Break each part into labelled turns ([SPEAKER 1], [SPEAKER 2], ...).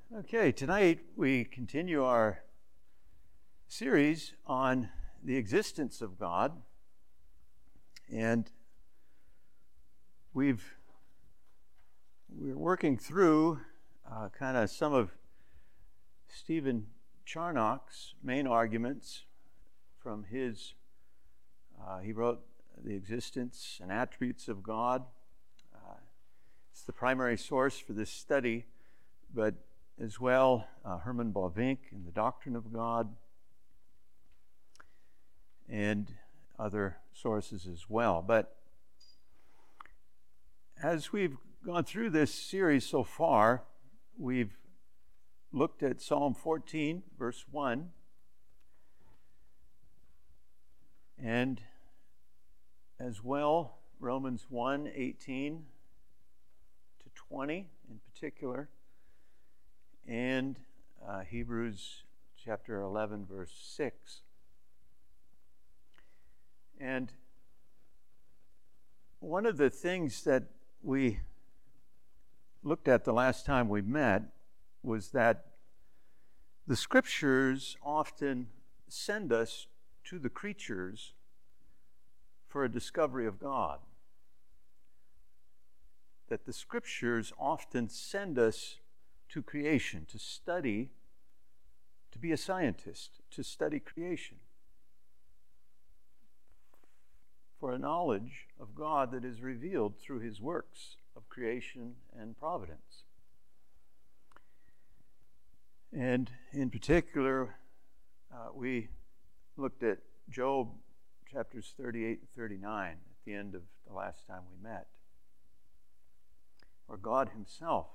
[SPEAKER 1] Okay, tonight we continue our series on the existence of God, and we're working through kind of some of Stephen Charnock's main arguments from his. He wrote The Existence and Attributes of God. It's the primary source for this study, but as well, Herman Bavinck in The Doctrine of God, and other sources as well. But as we've gone through this series so far, we've looked at Psalm 14, verse 1, and as well Romans 1, 18 to 20 in particular, and Hebrews chapter 11, verse 6. And one of the things that we looked at the last time we met was that the Scriptures often send us to the creatures for a discovery of God. That the Scriptures often send us to creation, to study, to be a scientist, to study creation, for a knowledge of God that is revealed through His works of creation and providence. And in particular, we looked at Job chapters 38 and 39 at the end of the last time we met, where God Himself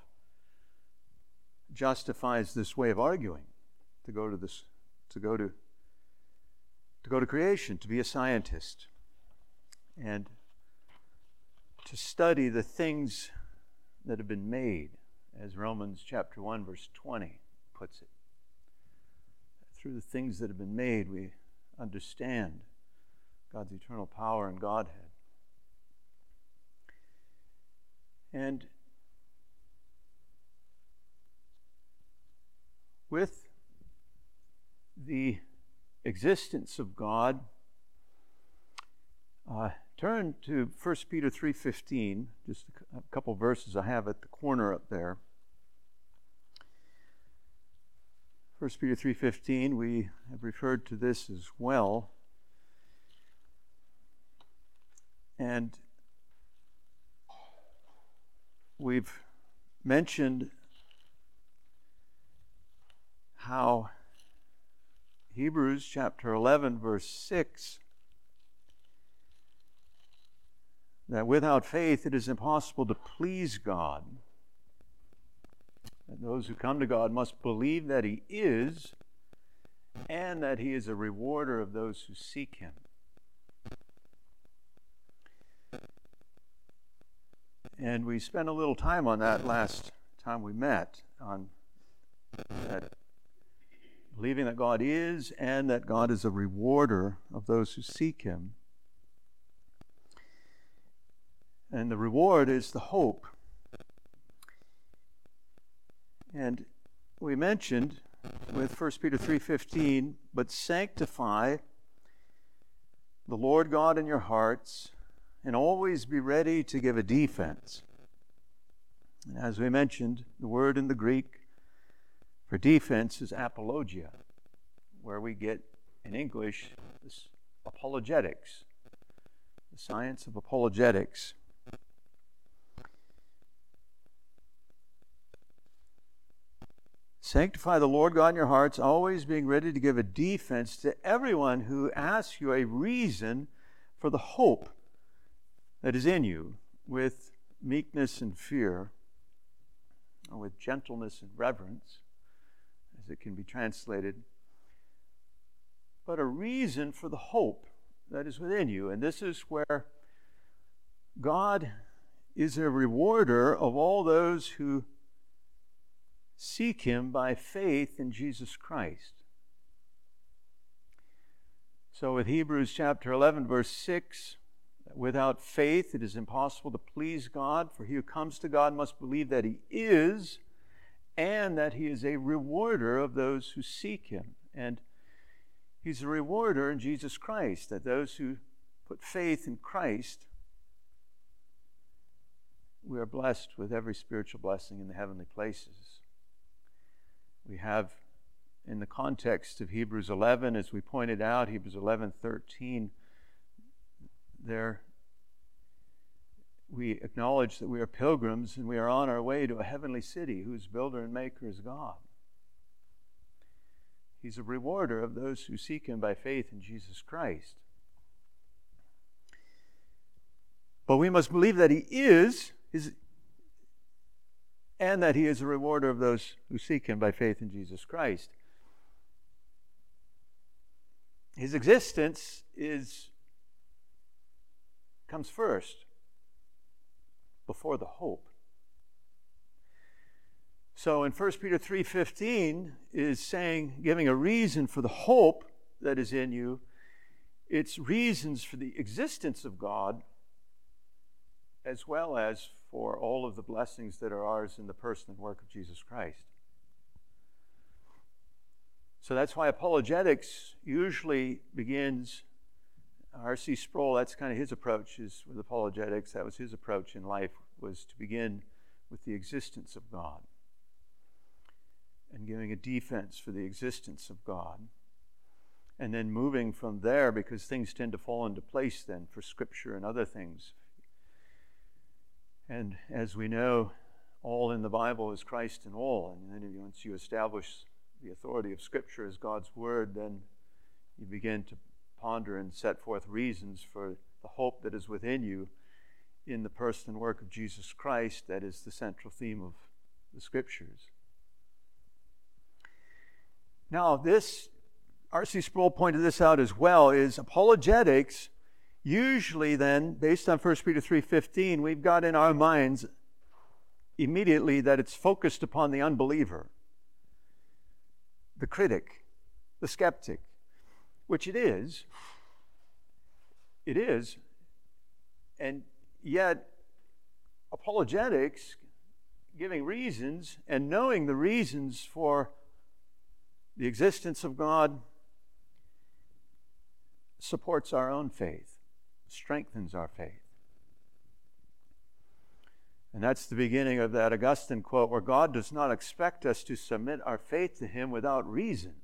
[SPEAKER 1] justifies this way of arguing, to go to creation, to be a scientist, and to study the things that have been made, as Romans chapter 1 verse 20 puts it. Through the things that have been made, we understand God's eternal power and Godhead. And with the existence of God, turn to 1 Peter 3:15, just a couple verses I have at the corner up there. 1 Peter 3:15, we have referred to this as well. And we've mentioned how Hebrews chapter 11 verse 6, that without faith it is impossible to please God. And those who come to God must believe that He is, and that He is a rewarder of those who seek Him. And we spent a little time on that last time we met, on that, believing that God is, and that God is a rewarder of those who seek Him. And the reward is the hope. And we mentioned with 1 Peter 3:15, but sanctify the Lord God in your hearts, and always be ready to give a defense. And as we mentioned, the word in the Greek for defense is apologia, where we get in English this apologetics, the science of apologetics. Sanctify the Lord God in your hearts, always being ready to give a defense to everyone who asks you a reason for the hope that is in you, with meekness and fear, or with gentleness and reverence, as it can be translated, but a reason for the hope that is within you. And this is where God is a rewarder of all those who seek Him by faith in Jesus Christ. So with Hebrews chapter 11, verse 6, without faith it is impossible to please God, for he who comes to God must believe that He is, and that he is a rewarder of those who seek him. And he's a rewarder in Jesus Christ, that those who put faith in Christ, we are blessed with every spiritual blessing in the heavenly places. We have, in the context of Hebrews 11, as we pointed out, Hebrews 11:13, there we acknowledge that we are pilgrims and we are on our way to a heavenly city whose builder and maker is God. He's a rewarder of those who seek him by faith in Jesus Christ. But we must believe that he is, and that he is a rewarder of those who seek him by faith in Jesus Christ. His existence comes first, before the hope. So in 1 Peter 3:15 is saying, giving a reason for the hope that is in you. It's reasons for the existence of God, as well as for all of the blessings that are ours in the person and work of Jesus Christ. So that's why apologetics usually begins, R.C. Sproul, that's kind of his approach is with apologetics. That was his approach in life, was to begin with the existence of God and giving a defense for the existence of God. And then moving from there, because things tend to fall into place then for Scripture and other things. And as we know, all in the Bible is Christ in all. And then once you establish the authority of Scripture as God's Word, then you begin to ponder and set forth reasons for the hope that is within you in the person and work of Jesus Christ. That is the central theme of the Scriptures. Now, this, R.C. Sproul pointed this out as well, is apologetics usually then, based on 1 Peter 3:15, we've got in our minds immediately that it's focused upon the unbeliever, the critic, the skeptic, which it is. It is. And yet, apologetics, giving reasons and knowing the reasons for the existence of God, supports our own faith, strengthens our faith. And that's the beginning of that Augustine quote, where God does not expect us to submit our faith to him without reason,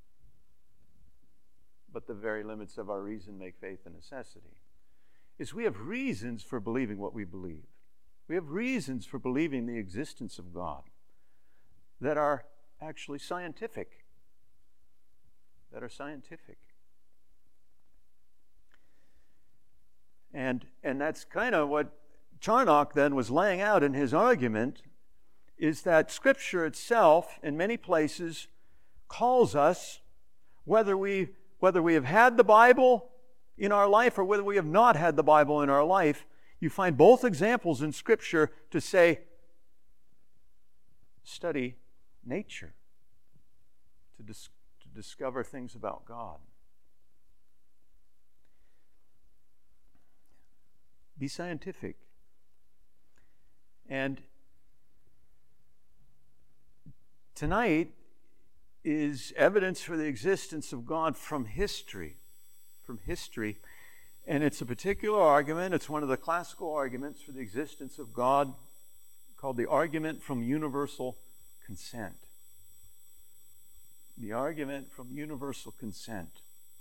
[SPEAKER 1] but the very limits of our reason make faith a necessity. Is we have reasons for believing what we believe. We have reasons for believing the existence of God that are actually scientific. And that's kind of what Charnock then was laying out in his argument, is that Scripture itself, in many places, calls us, whether we have had the Bible in our life or whether we have not had the Bible in our life, you find both examples in Scripture to say, study nature, to discover things about God. Be scientific. And tonight is evidence for the existence of God from history. And it's a particular argument. It's one of the classical arguments for the existence of God, called the argument from universal consent. The argument from universal consent.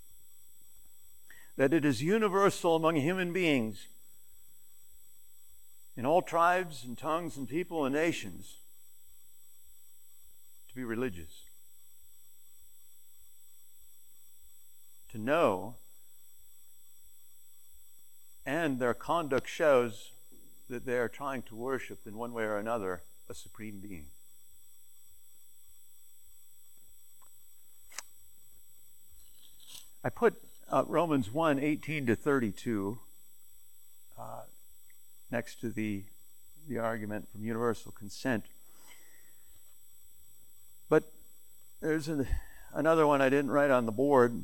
[SPEAKER 1] That it is universal among human beings, in all tribes and tongues and people and nations, to be religious. To know, and their conduct shows that they are trying to worship in one way or another a supreme being. I put Romans 1:18-32 next to the argument from universal consent. But there's another one I didn't write on the board,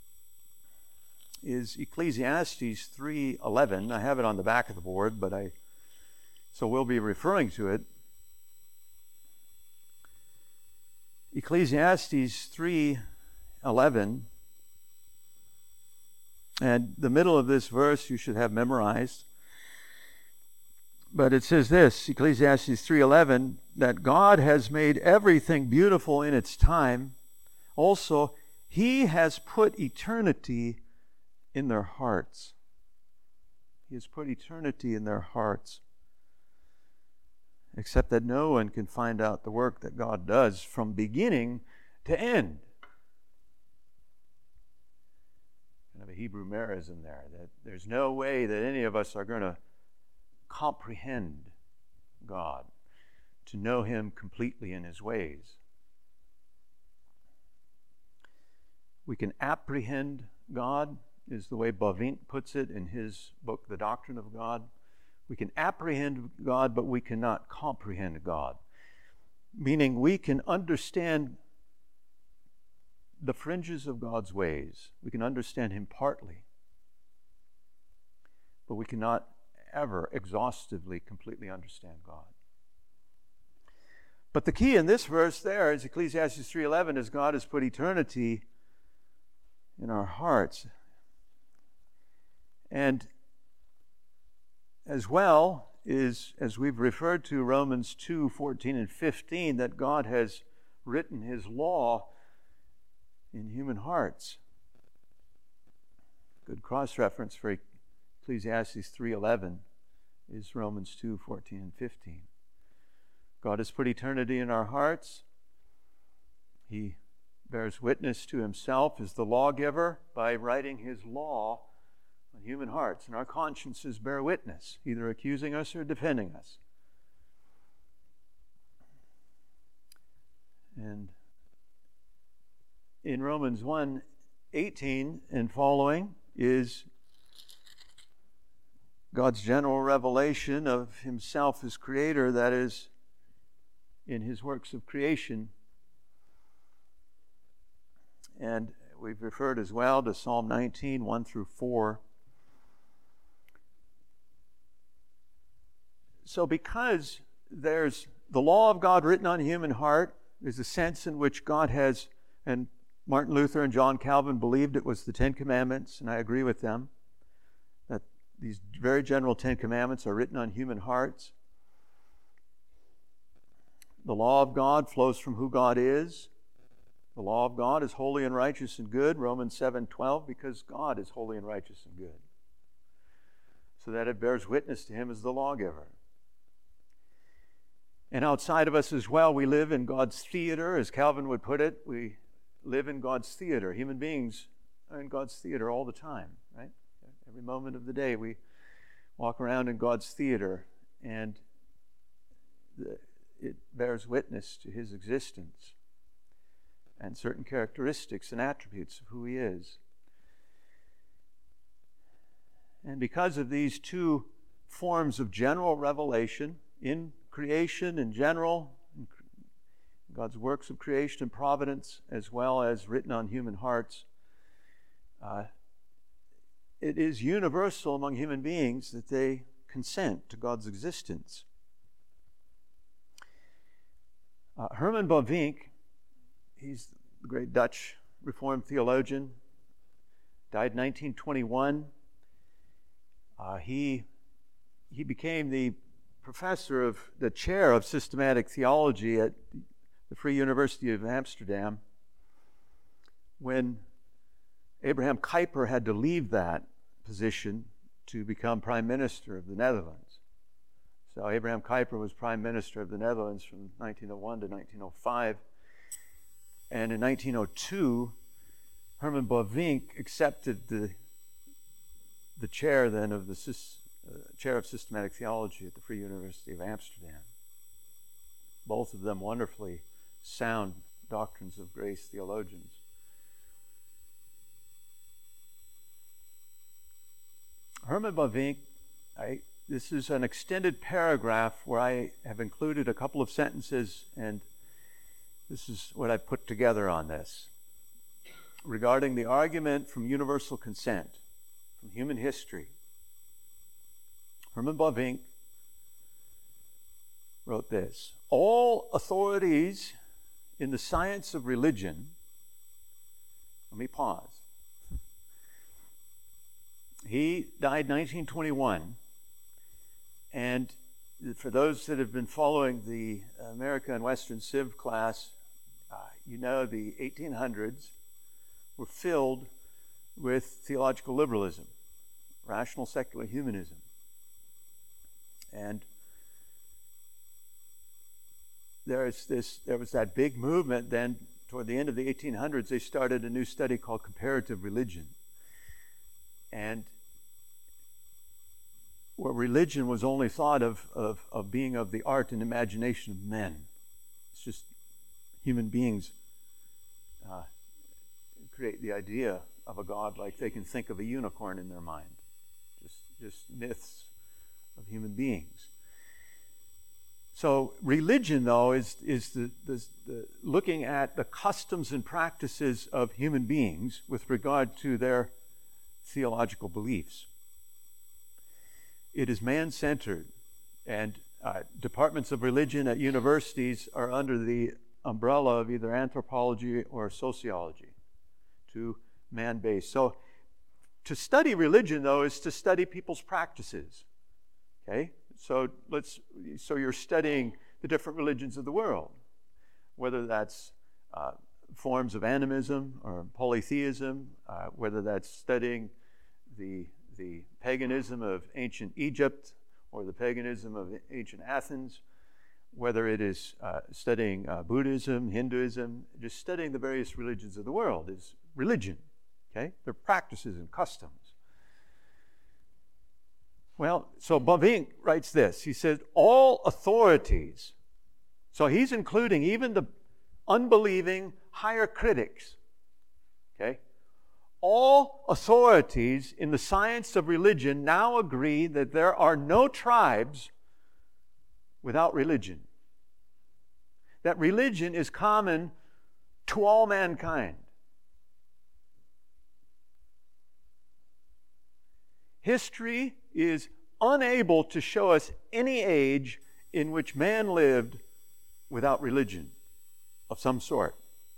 [SPEAKER 1] is Ecclesiastes 3:11. I have it on the back of the board, so we'll be referring to it. Ecclesiastes 3:11, and the middle of this verse you should have memorized. But it says this, Ecclesiastes 3:11, that God has made everything beautiful in its time. Also, He has put eternity in their hearts. He has put eternity in their hearts. Except that no one can find out the work that God does from beginning to end. Kind of a Hebrew merism there, that there's no way that any of us are going to comprehend God, to know Him completely in His ways. We can apprehend God, is the way Bavinck puts it in his book, The Doctrine of God. We can apprehend God, but we cannot comprehend God. Meaning we can understand the fringes of God's ways. We can understand Him partly, but we cannot ever exhaustively, completely understand God. But the key in this verse there is Ecclesiastes 3:11, is God has put eternity in our hearts. And as well is, as we've referred to, Romans 2:14 and 15, that God has written His law in human hearts. Good cross-reference for Ecclesiastes 3:11 is Romans 2:14 and 15. God has put eternity in our hearts. He bears witness to Himself as the lawgiver by writing His law on human hearts. And our consciences bear witness, either accusing us or defending us. And in Romans 1:18 and following is God's general revelation of Himself as Creator, that is, in His works of creation. And we've referred as well to Psalm 19, 1 through 4. So because there's the law of God written on human heart, there's a sense in which God has, and Martin Luther and John Calvin believed it was the Ten Commandments, and I agree with them, that these very general Ten Commandments are written on human hearts. The law of God flows from who God is. The law of God is holy and righteous and good, Romans 7:12, because God is holy and righteous and good, so that it bears witness to Him as the lawgiver. And outside of us as well, we live in God's theater, as Calvin would put it. We live in God's theater. Human beings are in God's theater all the time, right? Every moment of the day we walk around in God's theater, and it bears witness to His existence and certain characteristics and attributes of who He is. And because of these two forms of general revelation, in creation in general, God's works of creation and providence, as well as written on human hearts, it is universal among human beings that they consent to God's existence. Herman Bavinck, he's the great Dutch Reformed theologian, died in 1921. He became the professor of the chair of systematic theology at the Free University of Amsterdam when Abraham Kuyper had to leave that position to become Prime Minister of the Netherlands. So Abraham Kuyper was Prime Minister of the Netherlands from 1901 to 1905. And in 1902, Herman Bavinck accepted the chair then of the chair of systematic theology at the Free University of Amsterdam. Both of them wonderfully sound doctrines of grace theologians. Herman Bavinck, this is an extended paragraph where I have included a couple of sentences, and this is what I put together on this. Regarding the argument from universal consent, from human history, Herman Bavinck wrote this: all authorities in the science of religion, let me pause. He died 1921, and for those that have been following the America and Western Civ class, you know the 1800s were filled with theological liberalism, rational secular humanism. And there was that big movement. Then toward the end of the 1800s, they started a new study called comparative religion. And where religion was only thought of being of the art and imagination of men. It's just human beings create the idea of a God like they can think of a unicorn in their mind. Just myths of human beings. So religion, though, is the looking at the customs and practices of human beings with regard to their theological beliefs. It is man-centered, and departments of religion at universities are under the umbrella of either anthropology or sociology, to man-based. So to study religion, though, is to study people's practices. Okay? So you're studying the different religions of the world, whether that's forms of animism or polytheism, whether that's studying the paganism of ancient Egypt or the paganism of ancient Athens, whether it is studying Buddhism, Hinduism, just studying the various religions of the world is religion. Okay? Their practices and customs. Well, so Bavinck writes this. He says, all authorities, so he's including even the unbelieving higher critics, okay? All authorities in the science of religion now agree that there are no tribes without religion. That religion is common to all mankind. History is unable to show us any age in which man lived without religion of some sort.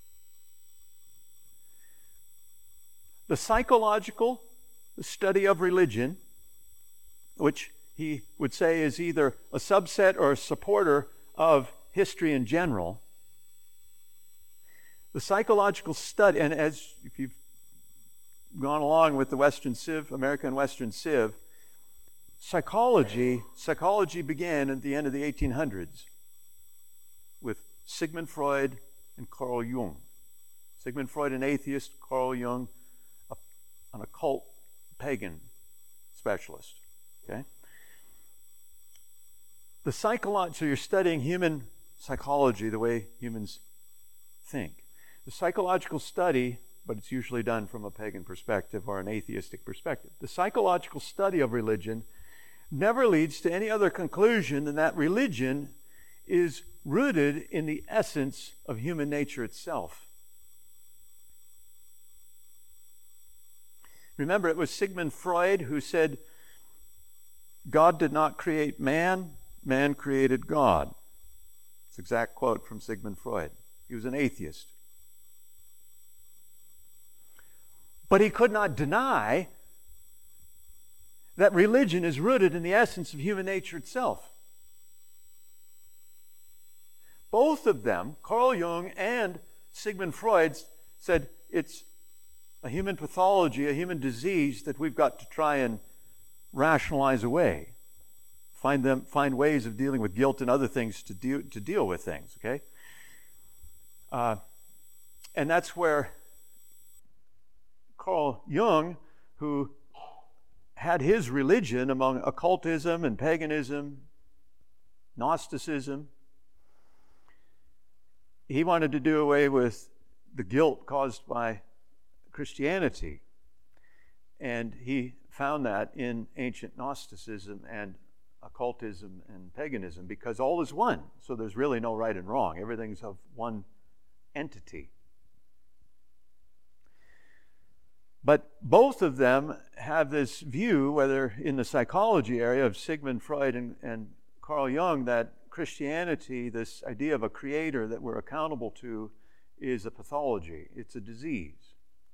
[SPEAKER 1] The psychological study of religion, which he would say is either a subset or a supporter of history in general, the psychological study, and as if you've gone along with the Western Civ, American Western Civ, psychology began at the end of the 1800s with Sigmund Freud and Carl Jung. Sigmund Freud, an atheist, Carl Jung, an occult pagan specialist. Okay? So you're studying human psychology, the way humans think. The psychological study, but it's usually done from a pagan perspective or an atheistic perspective. The psychological study of religion never leads to any other conclusion than that religion is rooted in the essence of human nature itself. Remember, it was Sigmund Freud who said, God did not create man, man created God. It's an exact quote from Sigmund Freud. He was an atheist. But he could not deny that religion is rooted in the essence of human nature itself. Both of them, Carl Jung and Sigmund Freud, said it's a human pathology, a human disease that we've got to try and rationalize away. Find ways of dealing with guilt and other things to deal with things, okay? And that's where Carl Jung, who had his religion among occultism and paganism, Gnosticism, he wanted to do away with the guilt caused by Christianity. And he found that in ancient Gnosticism and occultism and paganism, because all is one. So there's really no right and wrong. Everything's of one entity. But both of them have this view, whether in the psychology area of Sigmund Freud and Carl Jung, that Christianity, this idea of a creator that we're accountable to, is a pathology. It's a disease.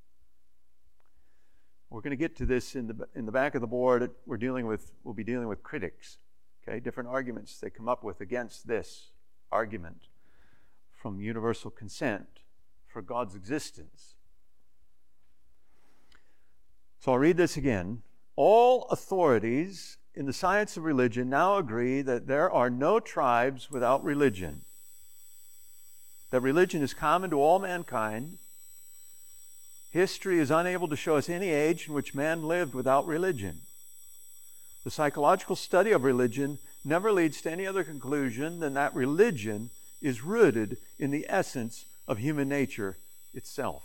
[SPEAKER 1] We're going to get to this in the back of the board. We'll be dealing with critics. Okay, different arguments they come up with against this argument from universal consent for God's existence. So I'll read this again. All authorities in the science of religion now agree that there are no tribes without religion, that religion is common to all mankind. History is unable to show us any age in which man lived without religion. The psychological study of religion never leads to any other conclusion than that religion is rooted in the essence of human nature itself.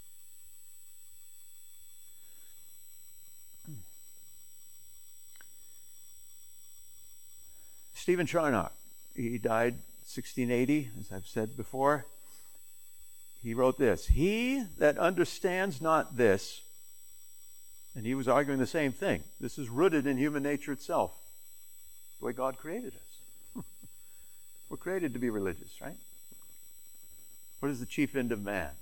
[SPEAKER 1] Stephen Charnock, he died 1680, as I've said before. He wrote this: "He that understands not this," and he was arguing the same thing. This is rooted in human nature itself, the way God created us. We're created to be religious, right? What is the chief end of man?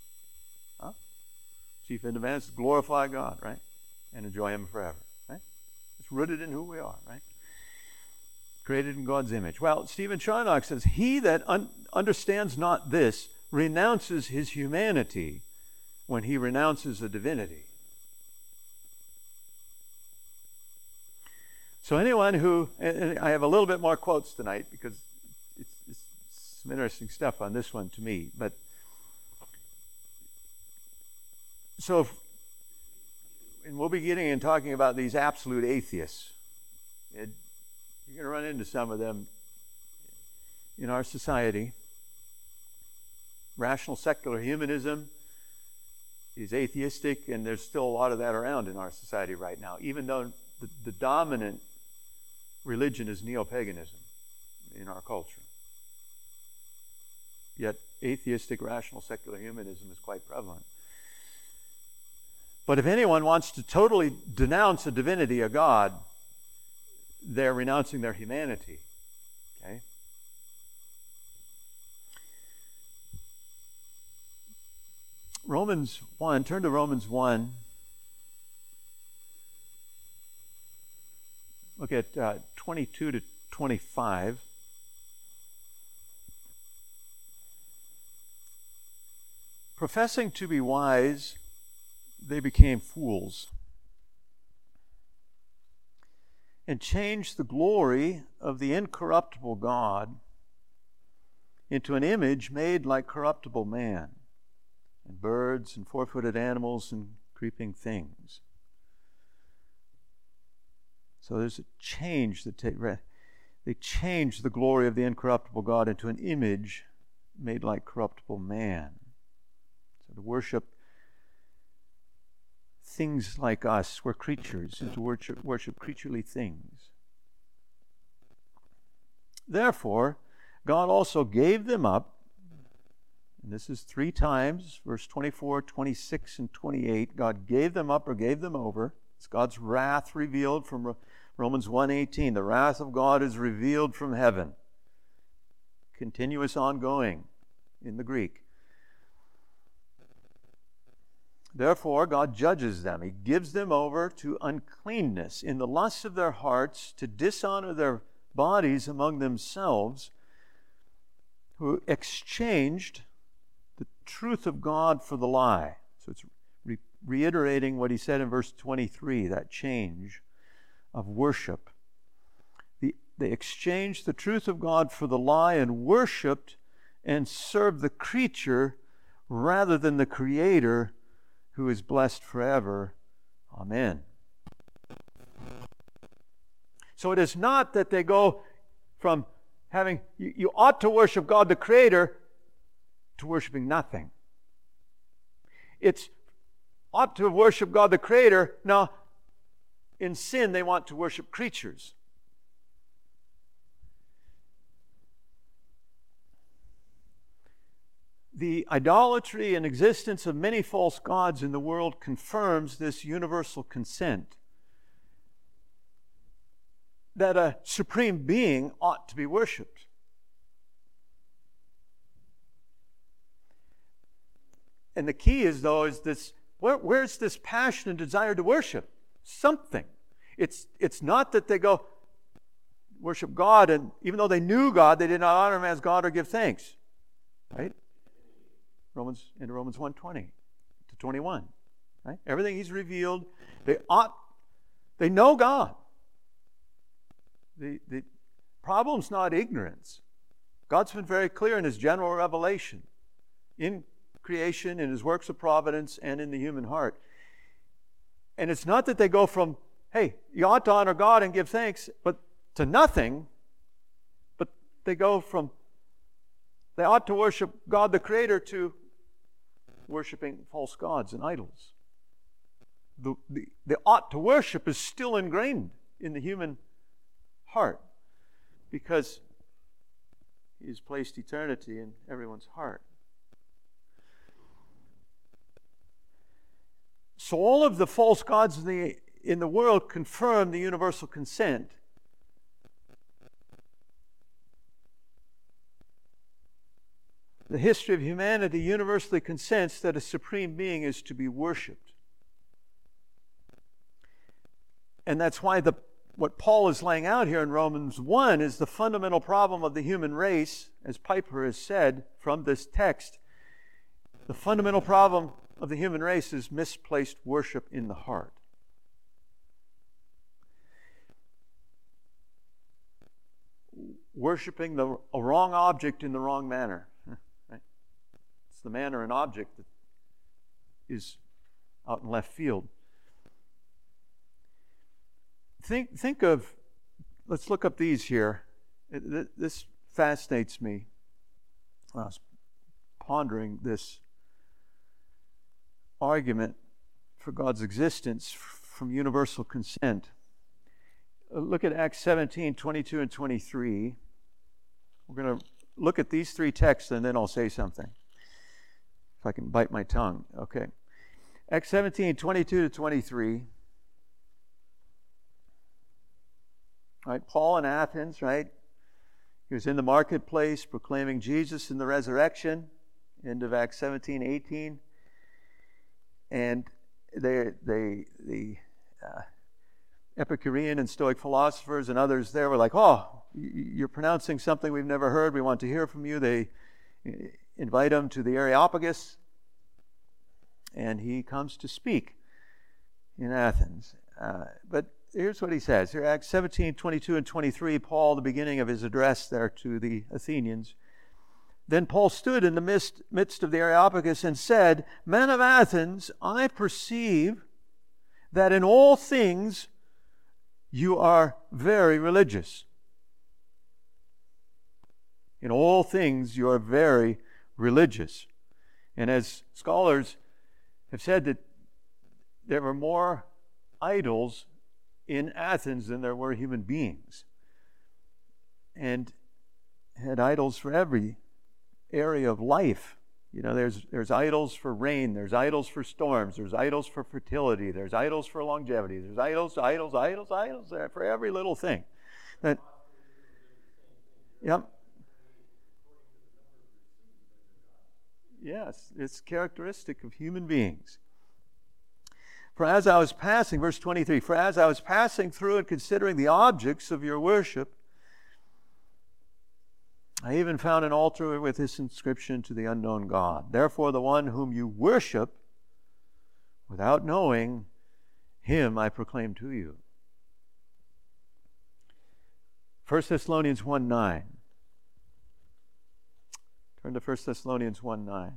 [SPEAKER 1] Chief end of man is to glorify God, right? And enjoy Him forever, right? It's rooted in who we are, right? Created in God's image. Well, Stephen Charnock says, "He that understands not this renounces his humanity when he renounces a divinity." So anyone who, and I have a little bit more quotes tonight because it's some interesting stuff on this one to me, but so, and we'll be getting and talking about these absolute atheists. You're going to run into some of them in our society. Rational secular humanism is atheistic, and there's still a lot of that around in our society right now, even though the dominant religion is neo-paganism in our culture. Yet atheistic, rational secular humanism is quite prevalent. But if anyone wants to totally denounce a divinity, a God, they're renouncing their humanity. Okay? Romans 1, turn to Romans 1. Look at 22 to 25. Professing to be wise, they became fools, and changed the glory of the incorruptible God into an image made like corruptible man, and birds and four-footed animals and creeping things. So there's a change that they changed the glory of the incorruptible God into an image made like corruptible man. So to worship things like us, we're creatures, and to worship creaturely things. Therefore, God also gave them up, and this is 3 times, verse 24, 26, and 28. God gave them up or gave them over. It's God's wrath revealed from Romans 1:18. The wrath of God is revealed from heaven. Continuous, ongoing in the Greek. Therefore, God judges them. He gives them over to uncleanness in the lusts of their hearts, to dishonor their bodies among themselves, who exchanged the truth of God for the lie. So it's reiterating what he said in verse 23, that change of worship. They exchanged the truth of God for the lie and worshipped and served the creature rather than the Creator, who is blessed forever. Amen. So it is not that they go from having, you ought to worship God the Creator, to worshiping nothing. It's ought to worship God the Creator. Now, in sin, they want to worship creatures. The idolatry and existence of many false gods in the world confirms this universal consent. that a supreme being ought to be worshipped. And the key is, though, is this, where's this passion and desire to worship? Something. It's not that they go worship God, and even though they knew God, they did not honor Him as God or give thanks. Right? Romans 1:20 to 21. Right? Everything He's revealed, they know God. The problem's not ignorance. God's been very clear in His general revelation, in creation, in His works of providence, and in the human heart. And it's not that they go from, hey, you ought to honor God and give thanks, but to nothing, but they go from, they ought to worship God the Creator to worshiping false gods and idols. The ought to worship is still ingrained in the human heart because He's placed eternity in everyone's heart. So all of the false gods in the world confirm the universal consent. The history of humanity universally consents that a supreme being is to be worshipped. And that's why what Paul is laying out here in Romans 1 is the fundamental problem of the human race, as Piper has said from this text. The fundamental problem of the human race is misplaced worship in the heart. Worshipping a wrong object in the wrong manner. Right? It's the manner and object that is out in left field. Think of, let's look up these here. This fascinates me. I was pondering this argument for God's existence from universal consent. Look at Acts 17, 22 and 23. We're going to look at these three texts and then I'll say something. If I can bite my tongue. Okay. Acts 17, 22 to 23. Right, Paul in Athens, right? He was in the marketplace proclaiming Jesus in the resurrection. End of Acts 17, 18. And the Epicurean and Stoic philosophers and others there were like, oh, you're pronouncing something we've never heard. We want to hear from you. They invite him to the Areopagus, and he comes to speak in Athens. But here's what he says. Here, Acts 17, 22 and 23, Paul, the beginning of his address there to the Athenians. Then Paul stood in the midst of the Areopagus and said, Men of Athens, I perceive that in all things you are very religious. In all things you are very religious. And as scholars have said that there were more idols in Athens than there were human beings. And had idols for every area of life. You know, there's idols for rain, there's idols for storms, there's idols for fertility, there's idols for longevity, there's idols for every little thing. Yep. Yes, it's characteristic of human beings. For as I was passing, verse 23, for as I was passing through and considering the objects of your worship, I even found an altar with this inscription to the unknown God. Therefore, the one whom you worship, without knowing, him I proclaim to you. 1 Thessalonians 1:9. Turn to 1 Thessalonians 1:9.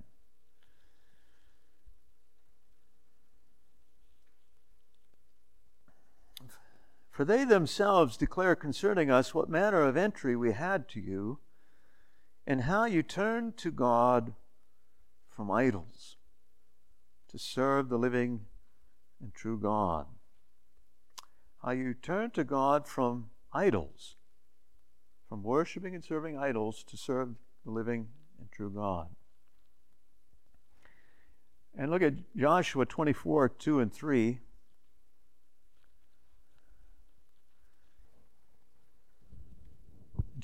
[SPEAKER 1] For they themselves declare concerning us what manner of entry we had to you, and how you turned to God from idols to serve the living and true God. How you turned to God from idols, from worshiping and serving idols to serve the living and true God. And look at Joshua 24, 2 and 3.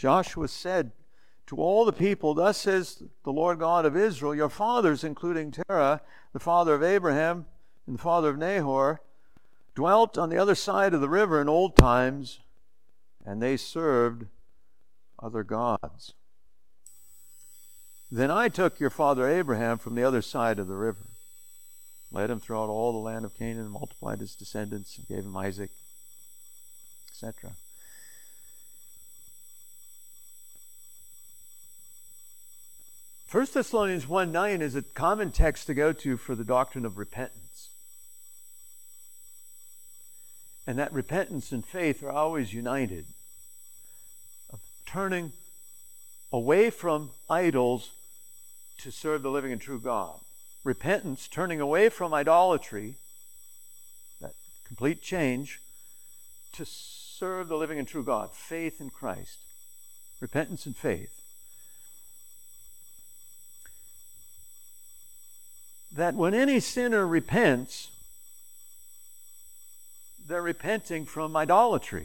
[SPEAKER 1] Joshua said to all the people, "Thus says the Lord God of Israel, your fathers, including Terah, the father of Abraham and the father of Nahor, dwelt on the other side of the river in old times, and they served other gods. Then I took your father Abraham from the other side of the river, led him throughout all the land of Canaan, and multiplied his descendants, and gave him Isaac," etc. First Thessalonians 1:9 is a common text to go to for the doctrine of repentance. And that repentance and faith are always united, of turning away from idols to serve the living and true God. Repentance, turning away from idolatry, that complete change, to serve the living and true God. Faith in Christ. Repentance and faith. That when any sinner repents, they're repenting from idolatry.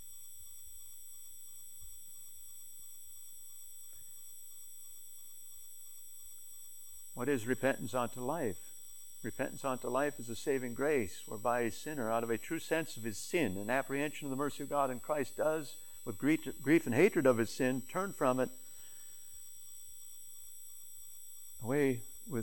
[SPEAKER 1] What is repentance unto life? Repentance unto life is a saving grace whereby a sinner, out of a true sense of his sin and apprehension of the mercy of God in Christ, does, with grief and hatred of his sin, turn from it away with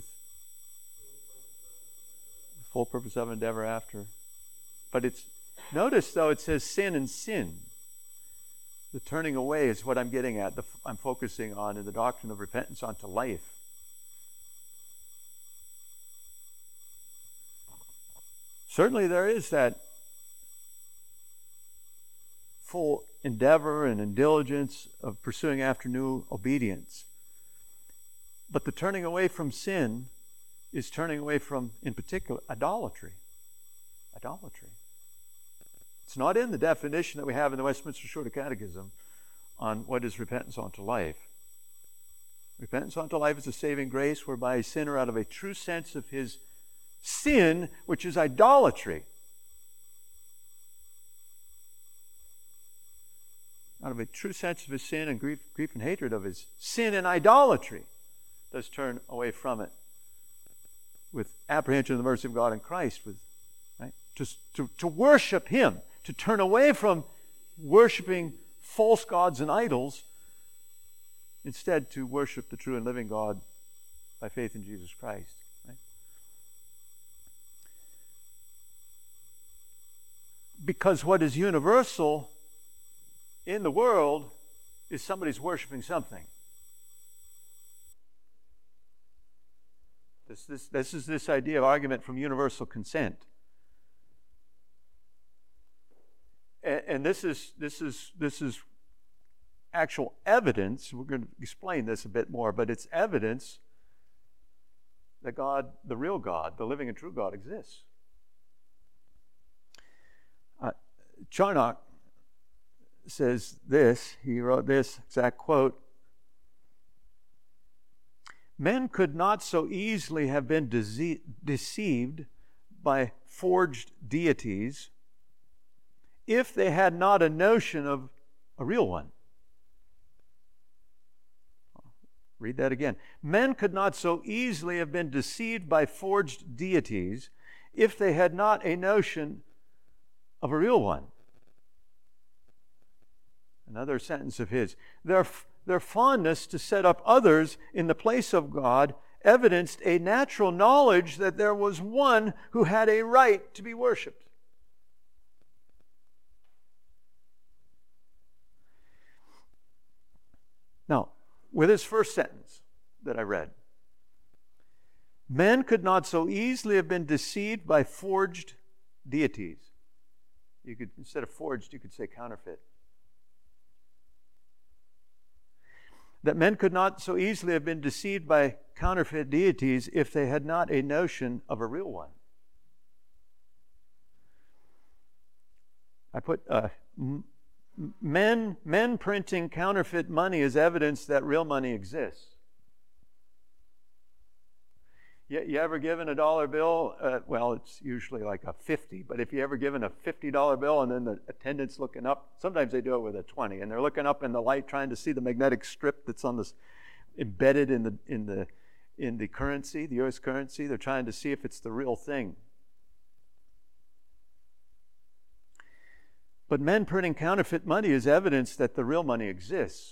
[SPEAKER 1] full purpose of endeavor after. But notice though, it says sin and sin. The turning away is what I'm getting at. I'm focusing on in the doctrine of repentance unto life. Certainly there is that full endeavor and diligence of pursuing after new obedience. But the turning away from sin is turning away from, in particular, idolatry. Idolatry. It's not in the definition that we have in the Westminster Shorter Catechism on what is repentance unto life. Repentance unto life is a saving grace whereby a sinner, out of a true sense of his sin, which is idolatry, out of a true sense of his sin and grief and hatred of his sin and idolatry, does turn away from it with apprehension of the mercy of God in Christ, right? To worship Him, to turn away from worshiping false gods and idols, instead to worship the true and living God by faith in Jesus Christ. Right? Because what is universal in the world is somebody's worshiping something. This is this idea of argument from universal consent. And this is actual evidence. We're going to explain this a bit more, but it's evidence that God, the real God, the living and true God, exists. Charnock says this, he wrote this exact quote: "Men could not so easily have been deceived by forged deities if they had not a notion of a real one." I'll read that again. Men could not so easily have been deceived by forged deities if they had not a notion of a real one. Another sentence of his: Their fondness to set up others in the place of God evidenced a natural knowledge that there was one who had a right to be worshipped. Now, with this first sentence that I read, men could not so easily have been deceived by forged deities. You could, instead of forged, you could say counterfeit. That men could not so easily have been deceived by counterfeit deities if they had not a notion of a real one. I put men printing counterfeit money is evidence that real money exists. You ever given a dollar bill? Well, it's usually like a 50, but if you ever given a $50 bill and then the attendant's looking up, sometimes they do it with a 20, and they're looking up in the light trying to see the magnetic strip that's on this embedded in the currency, the U.S. currency. They're trying to see if it's the real thing. But men printing counterfeit money is evidence that the real money exists.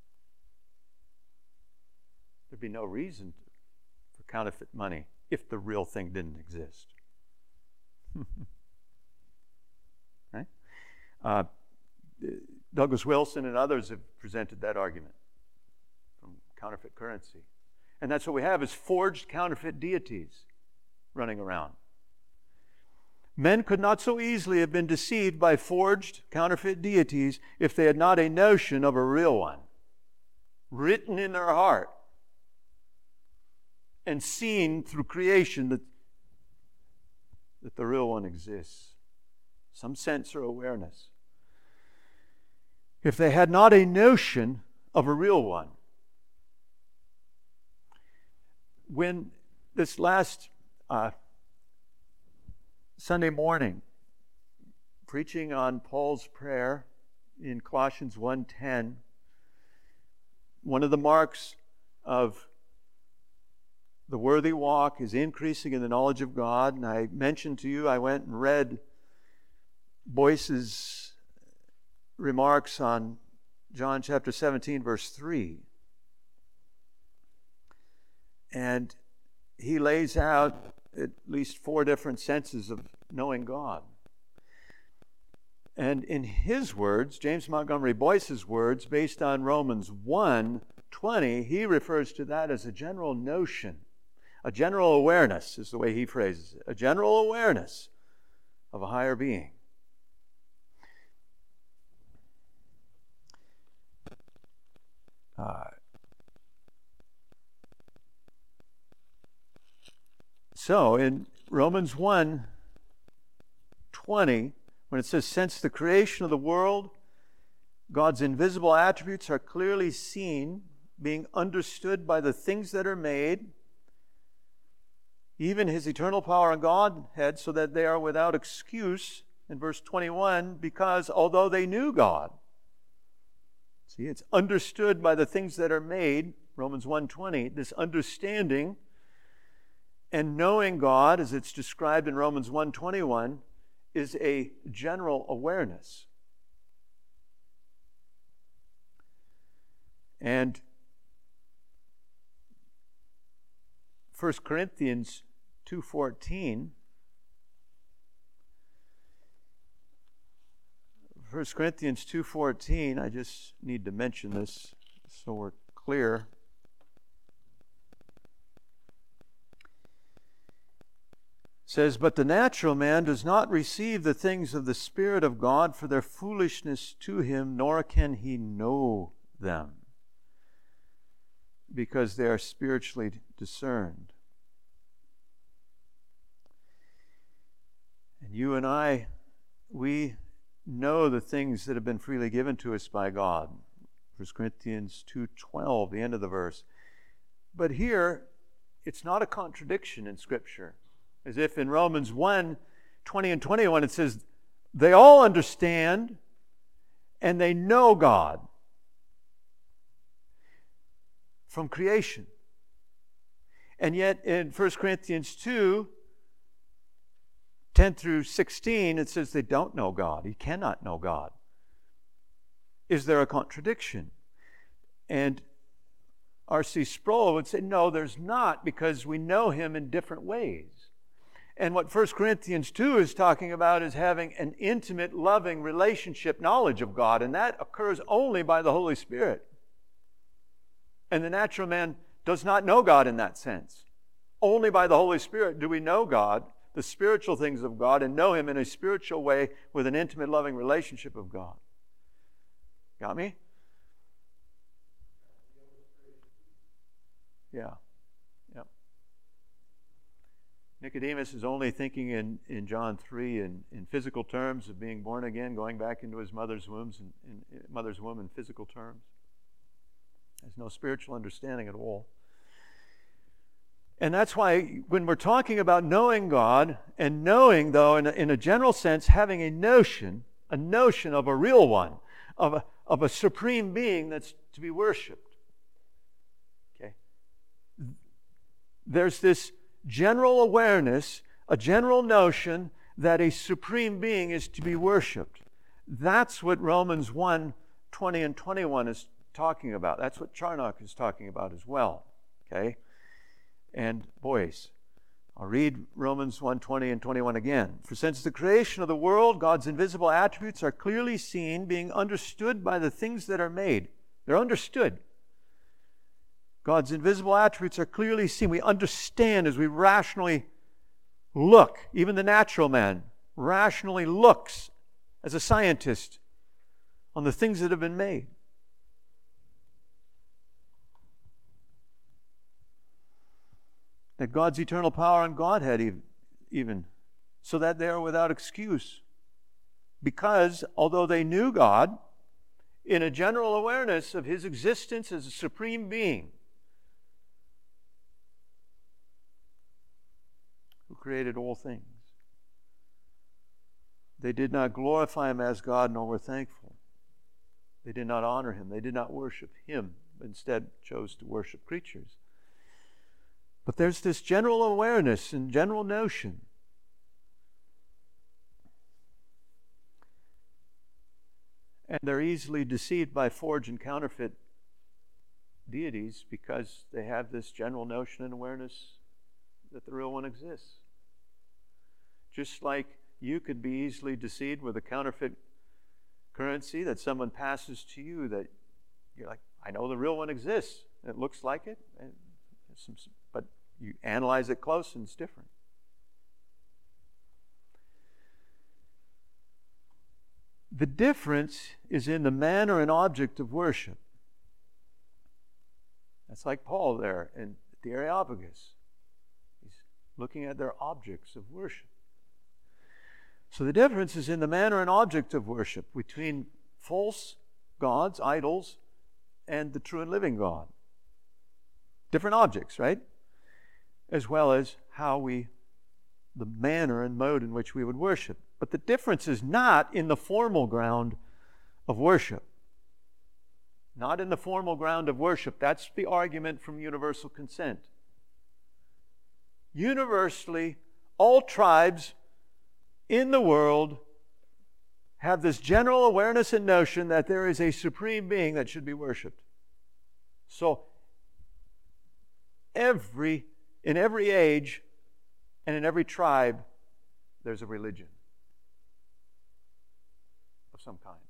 [SPEAKER 1] There'd be no reason for counterfeit money if the real thing didn't exist. Right? Douglas Wilson and others have presented that argument from counterfeit currency. And that's what we have, is forged counterfeit deities running around. Men could not so easily have been deceived by forged counterfeit deities if they had not a notion of a real one written in their heart and seen through creation that the real one exists. Some sense or awareness. If they had not a notion of a real one. When this last Sunday morning, preaching on Paul's prayer in Colossians 1:10, one of the marks of the worthy walk is increasing in the knowledge of God. And I mentioned to you, I went and read Boyce's remarks on John chapter 17, verse 3. And he lays out at least 4 different senses of knowing God. And in his words, James Montgomery Boyce's words, based on Romans 1:20, he refers to that as a general notion. A general awareness is the way he phrases it. A general awareness of a higher being. So in Romans 1:20, when it says, since the creation of the world, God's invisible attributes are clearly seen, being understood by the things that are made, even his eternal power and Godhead, so that they are without excuse, in verse 21, because although they knew God, see, it's understood by the things that are made, Romans 1:20, this understanding and knowing God, as it's described in Romans 1:21, is a general awareness. And 1 Corinthians 2:14, 1 Corinthians 2:14, I just need to mention this so we're clear. Says, but the natural man does not receive the things of the Spirit of God, for their foolishness to him, nor can he know them, because they are spiritually discerned. And you and I, we know the things that have been freely given to us by God. 1 Corinthians 2:12, the end of the verse. But here, it's not a contradiction in Scripture. As if in Romans 1:20 and 21, it says, they all understand and they know God from creation. And yet in 1 Corinthians 2:10 through 16, it says they don't know God. He cannot know God. Is there a contradiction? And R.C. Sproul would say, no, there's not, because we know him in different ways. And what 1 Corinthians 2 is talking about is having an intimate, loving relationship knowledge of God, and that occurs only by the Holy Spirit. And the natural man does not know God in that sense. Only by the Holy Spirit do we know God, the spiritual things of God, and know him in a spiritual way with an intimate, loving relationship of God. Got me? Yeah. Nicodemus is only thinking in John 3 in physical terms of being born again, going back into his mother's womb in physical terms. There's no spiritual understanding at all. And that's why when we're talking about knowing God, and knowing, though, in a general sense, having a notion of a real one, of a supreme being that's to be worshipped. Okay? There's this general awareness, a general notion that a supreme being is to be worshipped. That's what Romans 1:20 and 21 is talking about. That's what Charnock is talking about as well. Okay? And boys, I'll read Romans 1:20 and 21 again. For since the creation of the world, God's invisible attributes are clearly seen, being understood by the things that are made. They're understood. God's invisible attributes are clearly seen. We understand as we rationally look. Even the natural man rationally looks as a scientist on the things that have been made. That God's eternal power and Godhead even, so that they are without excuse. Because, although they knew God, in a general awareness of His existence as a supreme being who created all things, they did not glorify Him as God, nor were thankful. They did not honor Him. They did not worship Him, but instead chose to worship creatures. But there's this general awareness and general notion. And they're easily deceived by forged and counterfeit deities because they have this general notion and awareness that the real one exists. Just like you could be easily deceived with a counterfeit currency that someone passes to you, that you're like, I know the real one exists. It looks like it, but you analyze it close and it's different. The difference is in the manner and object of worship. That's like Paul there in the Areopagus. He's looking at their objects of worship. So the difference is in the manner and object of worship between false gods, idols, and the true and living God. Different objects, right? As well as the manner and mode in which we would worship. But the difference is not in the formal ground of worship. Not in the formal ground of worship. That's the argument from universal consent. Universally, all tribes in the world have this general awareness and notion that there is a supreme being that should be worshipped. So, in every age and in every tribe, there's a religion of some kind.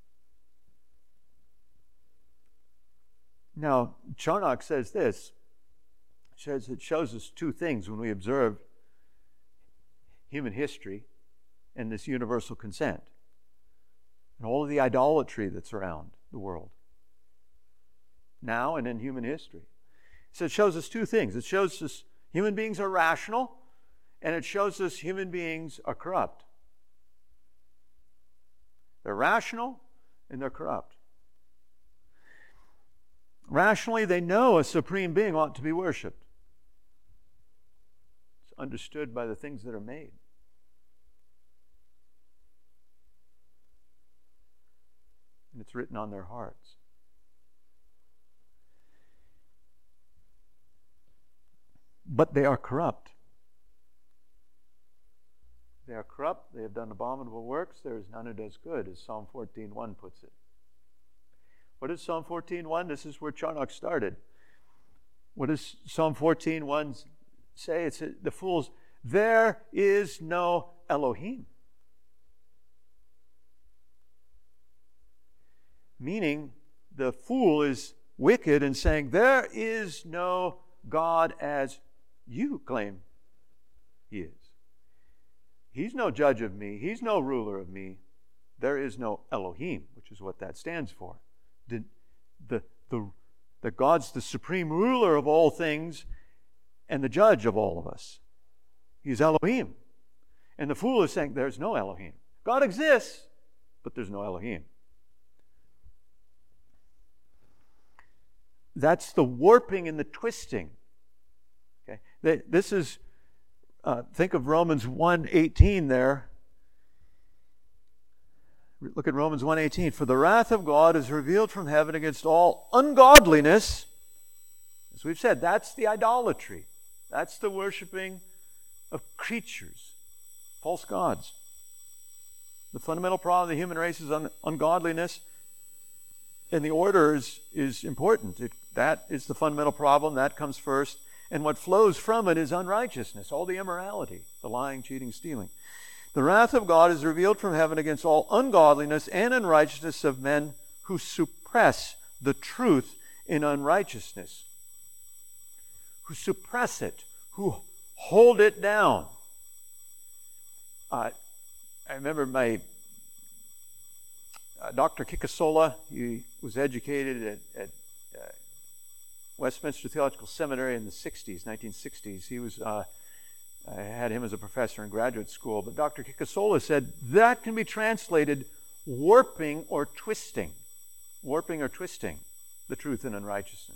[SPEAKER 1] Now, Charnock says this. It shows us two things when we observe human history and this universal consent and all of the idolatry that's around the world now and in human history. So it shows us two things. It shows us human beings are rational, and it shows us human beings are corrupt. They're rational and they're corrupt. Rationally, they know a supreme being ought to be worshipped. It's understood by the things that are made. And it's written on their hearts. But they are corrupt. They are corrupt. They have done abominable works. There is none who does good, as Psalm 14:1 puts it. What is Psalm 14:1? This is where Charnock started. What does Psalm 14:1 say? It's the fools. There is no Elohim. Meaning, the fool is wicked and saying, there is no God as you claim He is. He's no judge of me. He's no ruler of me. There is no Elohim, which is what that stands for. That God's the supreme ruler of all things and the judge of all of us. He's Elohim. And the fool is saying, there's no Elohim. God exists, but there's no Elohim. That's the warping and the twisting Okay, this is, think of Romans 1:18 there. Look at Romans 1:18. For the wrath of God is revealed from heaven against all ungodliness. As we've said, that's the idolatry. That's the worshiping of creatures, false gods. The fundamental problem of the human race is ungodliness, and the order is important. That is the fundamental problem. That comes first. And what flows from it is unrighteousness, all the immorality, the lying, cheating, stealing. The wrath of God is revealed from heaven against all ungodliness and unrighteousness of men who suppress the truth in unrighteousness, who suppress it, who hold it down. I remember my Dr. Kikasola. He was educated at Westminster Theological Seminary in the 60s, 1960s. He was, I had him as a professor in graduate school. But Dr. Kikasola said that can be translated warping or twisting. Warping or twisting the truth in unrighteousness.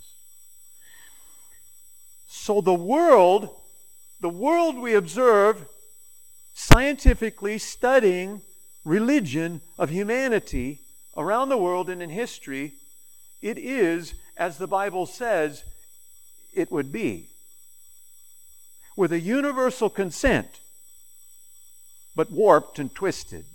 [SPEAKER 1] So the world we observe scientifically studying religion of humanity around the world and in history, it is, as the Bible says, it would be. With a universal consent, but warped and twisted.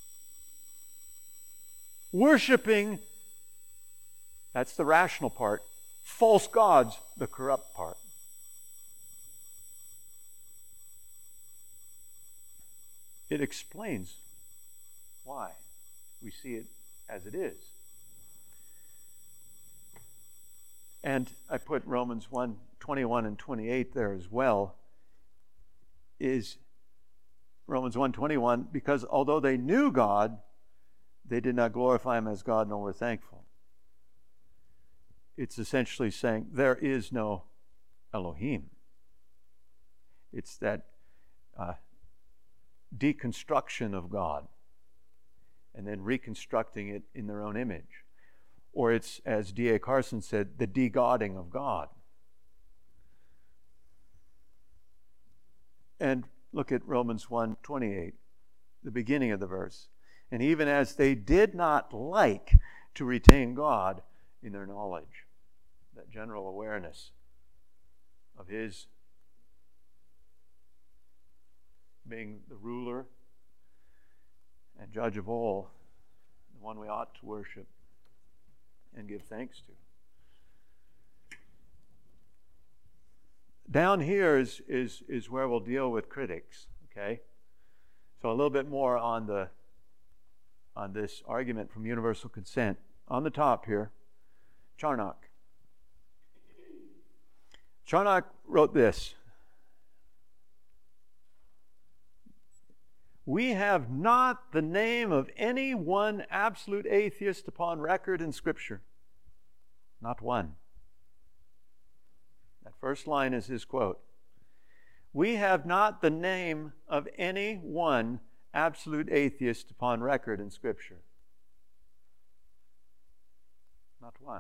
[SPEAKER 1] Worshipping, that's the rational part, false gods, the corrupt part. It explains why we see it as it is. And I put Romans 1:21 and 28 there as well. Is Romans 1:21, because although they knew God, they did not glorify Him as God nor were thankful. It's essentially saying there is no Elohim. It's that deconstruction of God and then reconstructing it in their own image. Or it's, as D.A. Carson said, the de-godding of God. And look at Romans 1:28, the beginning of the verse. And even as they did not like to retain God in their knowledge, that general awareness of His being the ruler and judge of all, the one we ought to worship and give thanks to. Down here is where we'll deal with critics, okay? So a little bit more on this argument from universal consent. On the top here, Charnock. Charnock wrote this: we have not the name of any one absolute atheist upon record in Scripture. Not one. That first line is his quote. We have not the name of any one absolute atheist upon record in Scripture. Not one.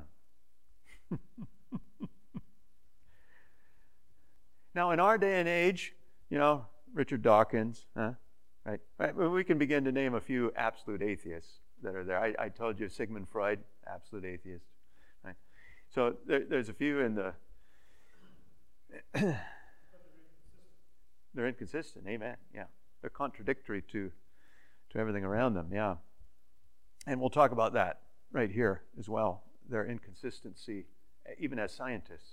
[SPEAKER 1] Now, in our day and age, Richard Dawkins, Right? We can begin to name a few absolute atheists that are there. I told you Sigmund Freud, absolute atheist. Right? So there's a few in the... They're inconsistent, amen, yeah. They're contradictory to everything around them, yeah. And we'll talk about that right here as well, their inconsistency, even as scientists.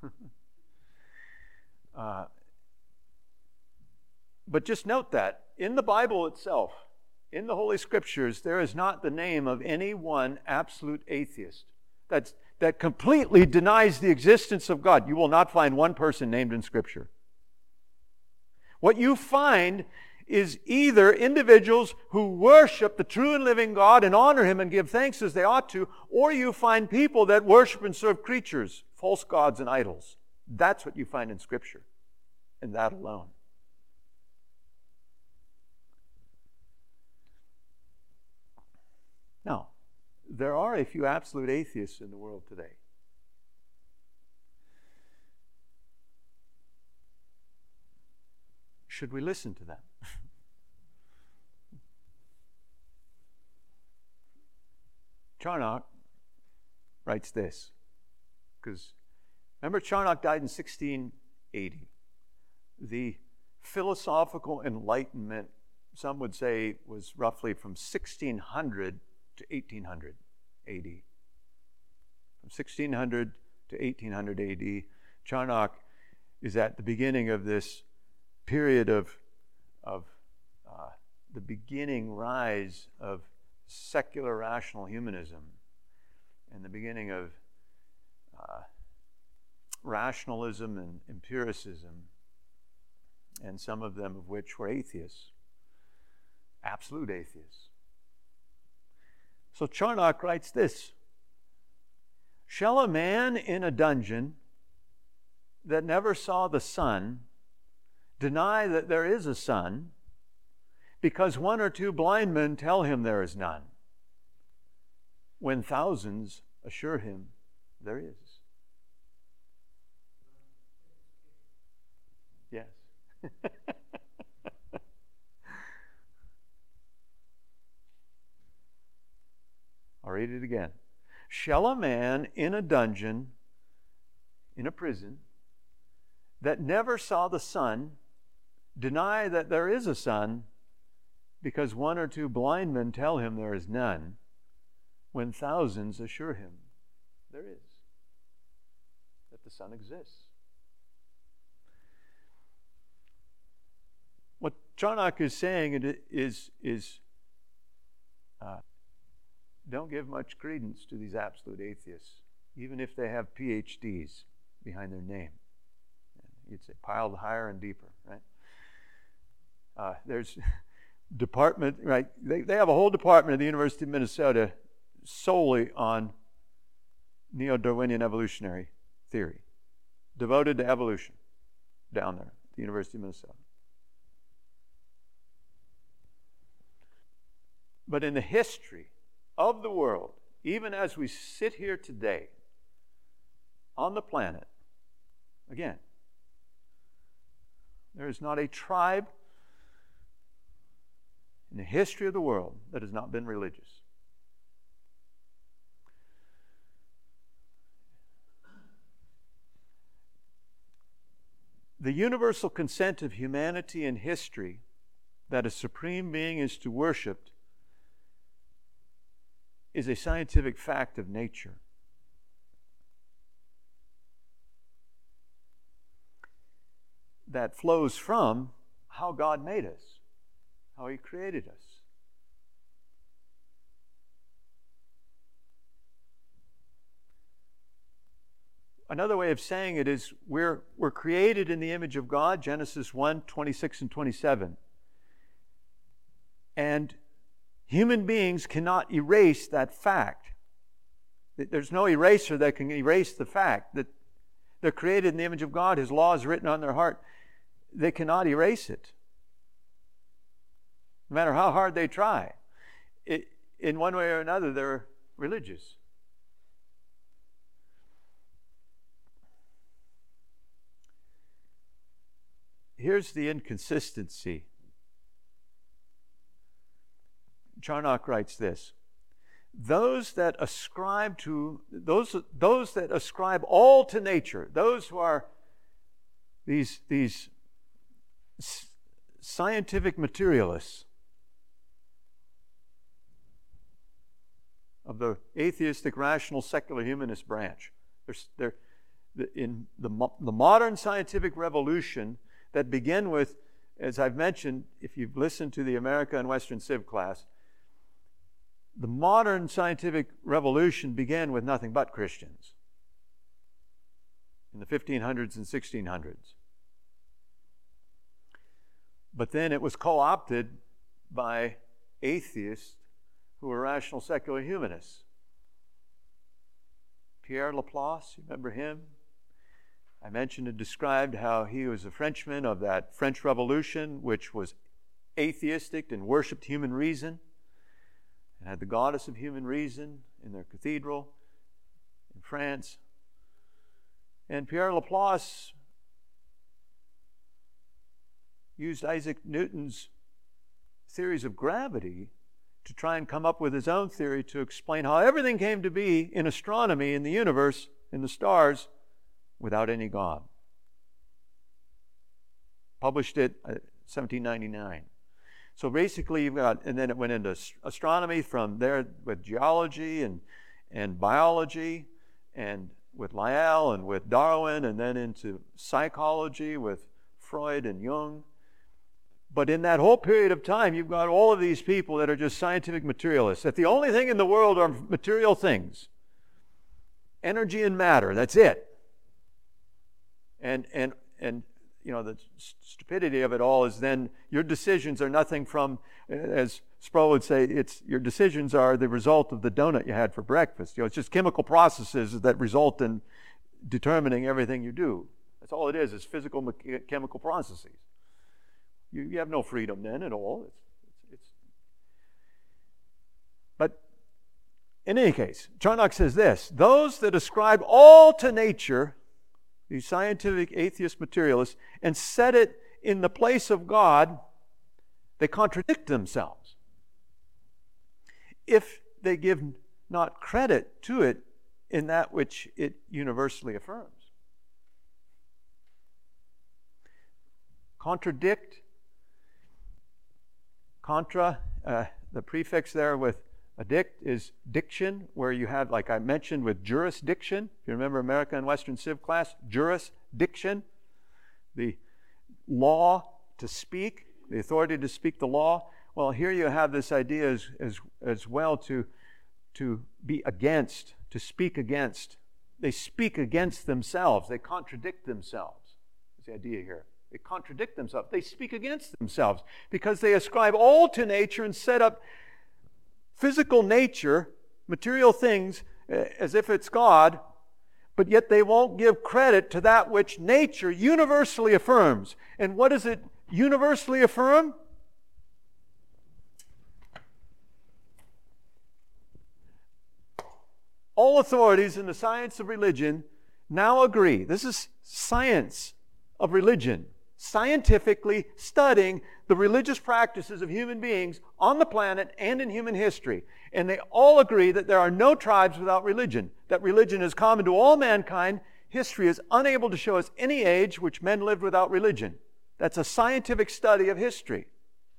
[SPEAKER 1] But just note that in the Bible itself, in the Holy Scriptures, there is not the name of any one absolute atheist that completely denies the existence of God. You will not find one person named in Scripture. What you find is either individuals who worship the true and living God and honor Him and give thanks as they ought to, or you find people that worship and serve creatures, false gods and idols. That's what you find in Scripture, and that alone. Now, there are a few absolute atheists in the world today. should we listen to them? Charnock writes this, because remember, Charnock died in 1680. The philosophical enlightenment, some would say, was roughly from 1600 to 1800 AD. From 1600 to 1800 AD, Charnock is at the beginning of this period of the beginning rise of secular rational humanism and the beginning of rationalism and empiricism, and some of them of which were atheists, absolute atheists. So Charnock writes this: shall a man in a dungeon that never saw the sun deny that there is a sun because one or two blind men tell him there is none, when thousands assure him there is? Yes. I'll read it again. Shall a man in a dungeon, in a prison, that never saw the sun deny that there is a sun because one or two blind men tell him there is none, when thousands assure him there is, that the sun exists? What Charnock is saying is don't give much credence to these absolute atheists, even if they have PhDs behind their name. You'd say piled higher and deeper, right? There's department, right? They have a whole department at the University of Minnesota solely on neo-Darwinian evolutionary theory, devoted to evolution, down there at the University of Minnesota. But in the history of the world, even as we sit here today on the planet, again, there is not a tribe in the history of the world that has not been religious. The universal consent of humanity in history that a supreme being is to be worshipped is a scientific fact of nature. That flows from how God made us, how He created us. Another way of saying it is we're created in the image of God, Genesis 1:26 and 27. And human beings cannot erase that fact. There's no eraser that can erase the fact that they're created in the image of God. His law is written on their heart. They cannot erase it, no matter how hard they try. In one way or another, they're religious. Here's the inconsistency. Charnock writes this: those that ascribe all to nature, those who are these scientific materialists of the atheistic, rational, secular humanist branch, they're in the modern scientific revolution that began with, as I've mentioned, if you've listened to the America and Western Civ class, the modern scientific revolution began with nothing but Christians in the 1500s and 1600s. But then it was co-opted by atheists who were rational secular humanists. Pierre Laplace, you remember him? I mentioned and described how he was a Frenchman of that French Revolution, which was atheistic and worshipped human reason, and had the goddess of human reason in their cathedral in France. And Pierre Laplace used Isaac Newton's theories of gravity to try and come up with his own theory to explain how everything came to be in astronomy, in the universe, in the stars, without any God. Published it in 1799. So basically you've got, and then it went into astronomy from there with geology and biology, and with Lyell and with Darwin, and then into psychology with Freud and Jung. But in that whole period of time, you've got all of these people that are just scientific materialists, that the only thing in the world are material things. Energy and matter, that's it. And you know, the stupidity of it all is then your decisions are nothing from, as Sproul would say, your decisions are the result of the donut you had for breakfast. You know, it's just chemical processes that result in determining everything you do. That's all it is physical chemical processes. You have no freedom then at all. But in any case, Charnock says this: those that ascribe all to nature, these scientific atheist materialists, and set it in the place of God, they contradict themselves if they give not credit to it in that which it universally affirms. Contradict, contra, the prefix there with addict is diction, where you have, like I mentioned, with jurisdiction. If you remember American and Western Civ class, jurisdiction, the law to speak, the authority to speak the law. Well, here you have this idea as well to be against, to speak against. They speak against themselves. They contradict themselves. That's the idea here. They contradict themselves. They speak against themselves because they ascribe all to nature and set up physical nature, material things, as if it's God, but yet they won't give credit to that which nature universally affirms. And what does it universally affirm? All authorities in the science of religion now agree. This is science of religion, scientifically studying the religious practices of human beings on the planet and in human history. And they all agree that there are no tribes without religion, that religion is common to all mankind. History is unable to show us any age which men lived without religion. That's a scientific study of history.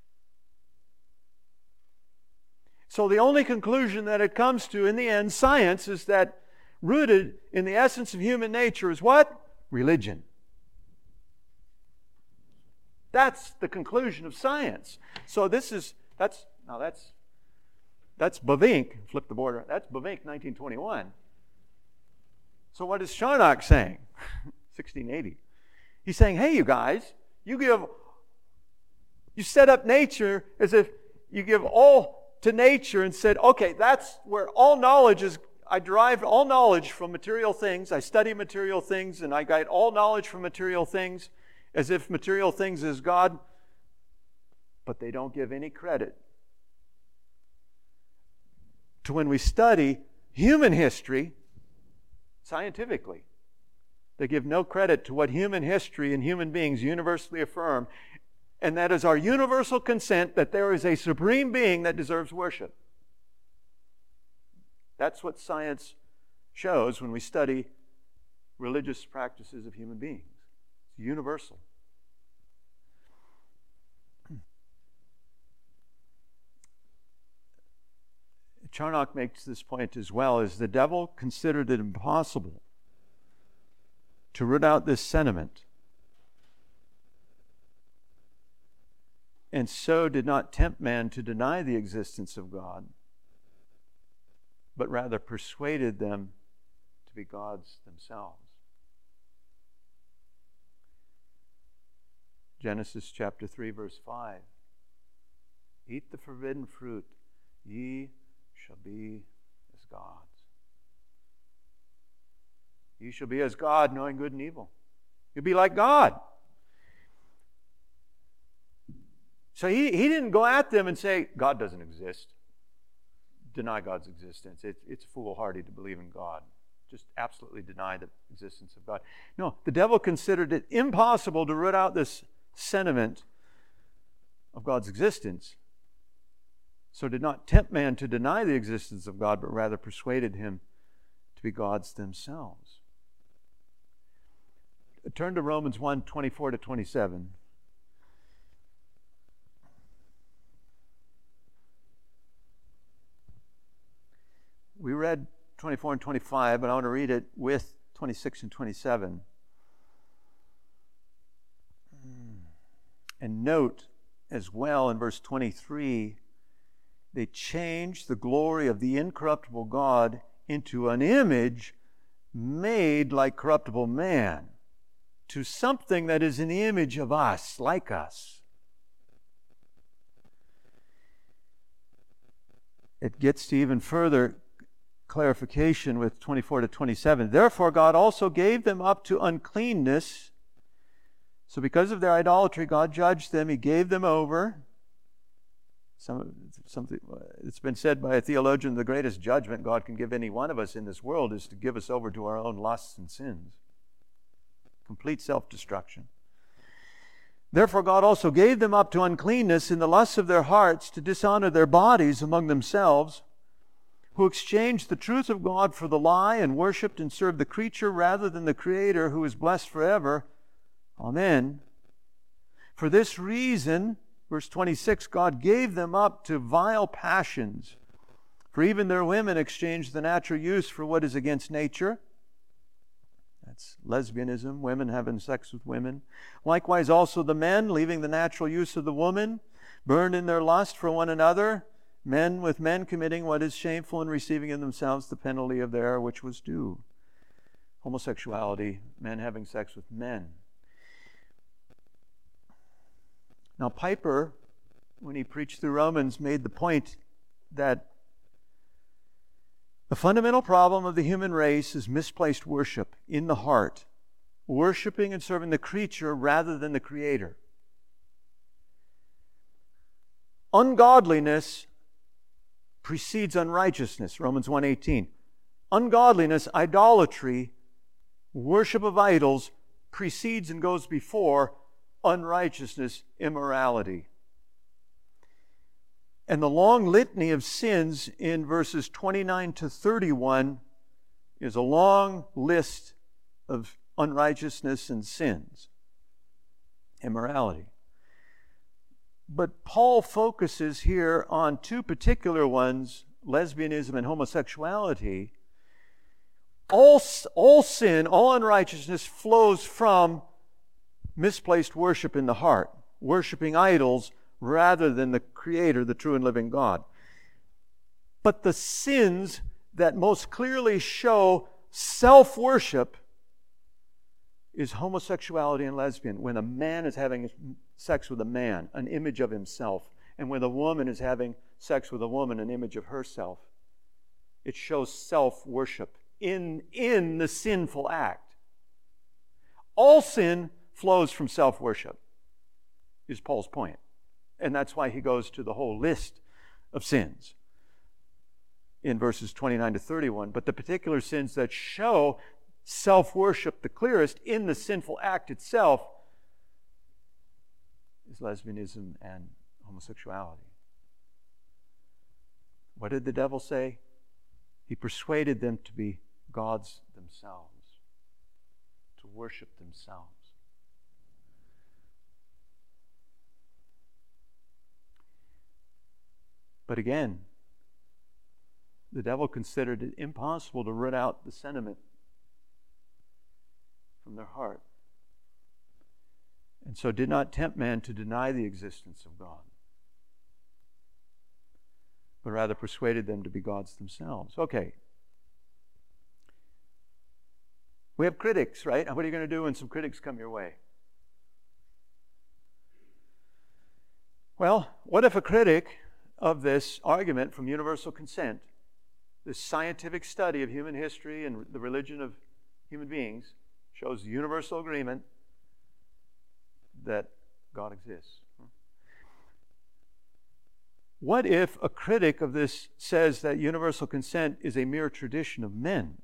[SPEAKER 1] So the only conclusion that it comes to in the end, science, is that rooted in the essence of human nature is what? Religion. That's the conclusion of science. So that's Bavinck. Flip the border. That's Bavinck, 1921. So what is Charnock saying? 1680. He's saying, hey, you guys, you set up nature as if you give all to nature and said, okay, that's where all knowledge is. I derived all knowledge from material things. I study material things, and I get all knowledge from material things, as if material things is God. But they don't give any credit to when we study human history scientifically. They give no credit to what human history and human beings universally affirm, and that is our universal consent that there is a supreme being that deserves worship. That's what science shows when we study religious practices of human beings. It's universal. Charnock makes this point as well, as the devil considered it impossible to root out this sentiment, and so did not tempt man to deny the existence of God, but rather persuaded them to be gods themselves. Genesis chapter 3, verse 5. Eat the forbidden fruit, ye shall be as gods. You shall be as God, knowing good and evil. You'll be like God. So he didn't go at them and say, God doesn't exist. Deny God's existence. It's foolhardy to believe in God. Just absolutely deny the existence of God. No, the devil considered it impossible to root out this sentiment of God's existence, so did not tempt man to deny the existence of God, but rather persuaded him to be gods themselves. Turn to Romans 1, 24 to 27. We read 24 and 25, but I want to read it with 26 and 27. And note as well in verse 23, they changed the glory of the incorruptible God into an image made like corruptible man, to something that is in the image of us, like us. It gets to even further clarification with 24 to 27. Therefore God also gave them up to uncleanness. So because of their idolatry, God judged them. He gave them over. Something it's been said by a theologian, the greatest judgment God can give any one of us in this world is to give us over to our own lusts and sins. Complete self-destruction. Therefore God also gave them up to uncleanness in the lusts of their hearts, to dishonor their bodies among themselves, who exchanged the truth of God for the lie, and worshipped and served the creature rather than the Creator, who is blessed forever. Amen. For this reason, verse 26, God gave them up to vile passions. For even their women exchanged the natural use for what is against nature. That's lesbianism, women having sex with women. Likewise also the men, leaving the natural use of the woman, burned in their lust for one another, men with men committing what is shameful and receiving in themselves the penalty of the error which was due. Homosexuality, men having sex with men. Now Piper, when he preached through Romans, made the point that the fundamental problem of the human race is misplaced worship in the heart, worshiping and serving the creature rather than the Creator. Ungodliness precedes unrighteousness, Romans 1:18. Ungodliness, idolatry, worship of idols precedes and goes before unrighteousness, immorality. And the long litany of sins in verses 29 to 31 is a long list of unrighteousness and sins, immorality. But Paul focuses here on two particular ones, lesbianism and homosexuality. All sin, all unrighteousness flows from misplaced worship in the heart, worshiping idols rather than the Creator, the true and living God. But the sins that most clearly show self-worship is homosexuality and lesbian. When a man is having sex with a man, an image of himself, and when a woman is having sex with a woman, an image of herself, it shows self-worship in the sinful act. All sin flows from self-worship, is Paul's point. And that's why he goes to the whole list of sins in verses 29 to 31. But the particular sins that show self-worship the clearest in the sinful act itself is lesbianism and homosexuality. What did the devil say? He persuaded them to be gods themselves, to worship themselves. But again, the devil considered it impossible to root out the sentiment from their heart, and so did not tempt man to deny the existence of God, but rather persuaded them to be gods themselves. Okay. We have critics, right? What are you going to do when some critics come your way? Well, what if a critic of this argument from universal consent, this scientific study of human history and the religion of human beings, shows universal agreement that God exists? What if a critic of this says that universal consent is a mere tradition of men?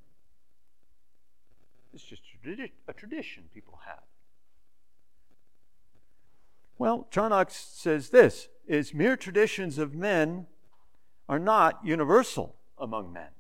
[SPEAKER 1] It's just a tradition people have. Well, Charnock says this, is mere traditions of men are not universal among men.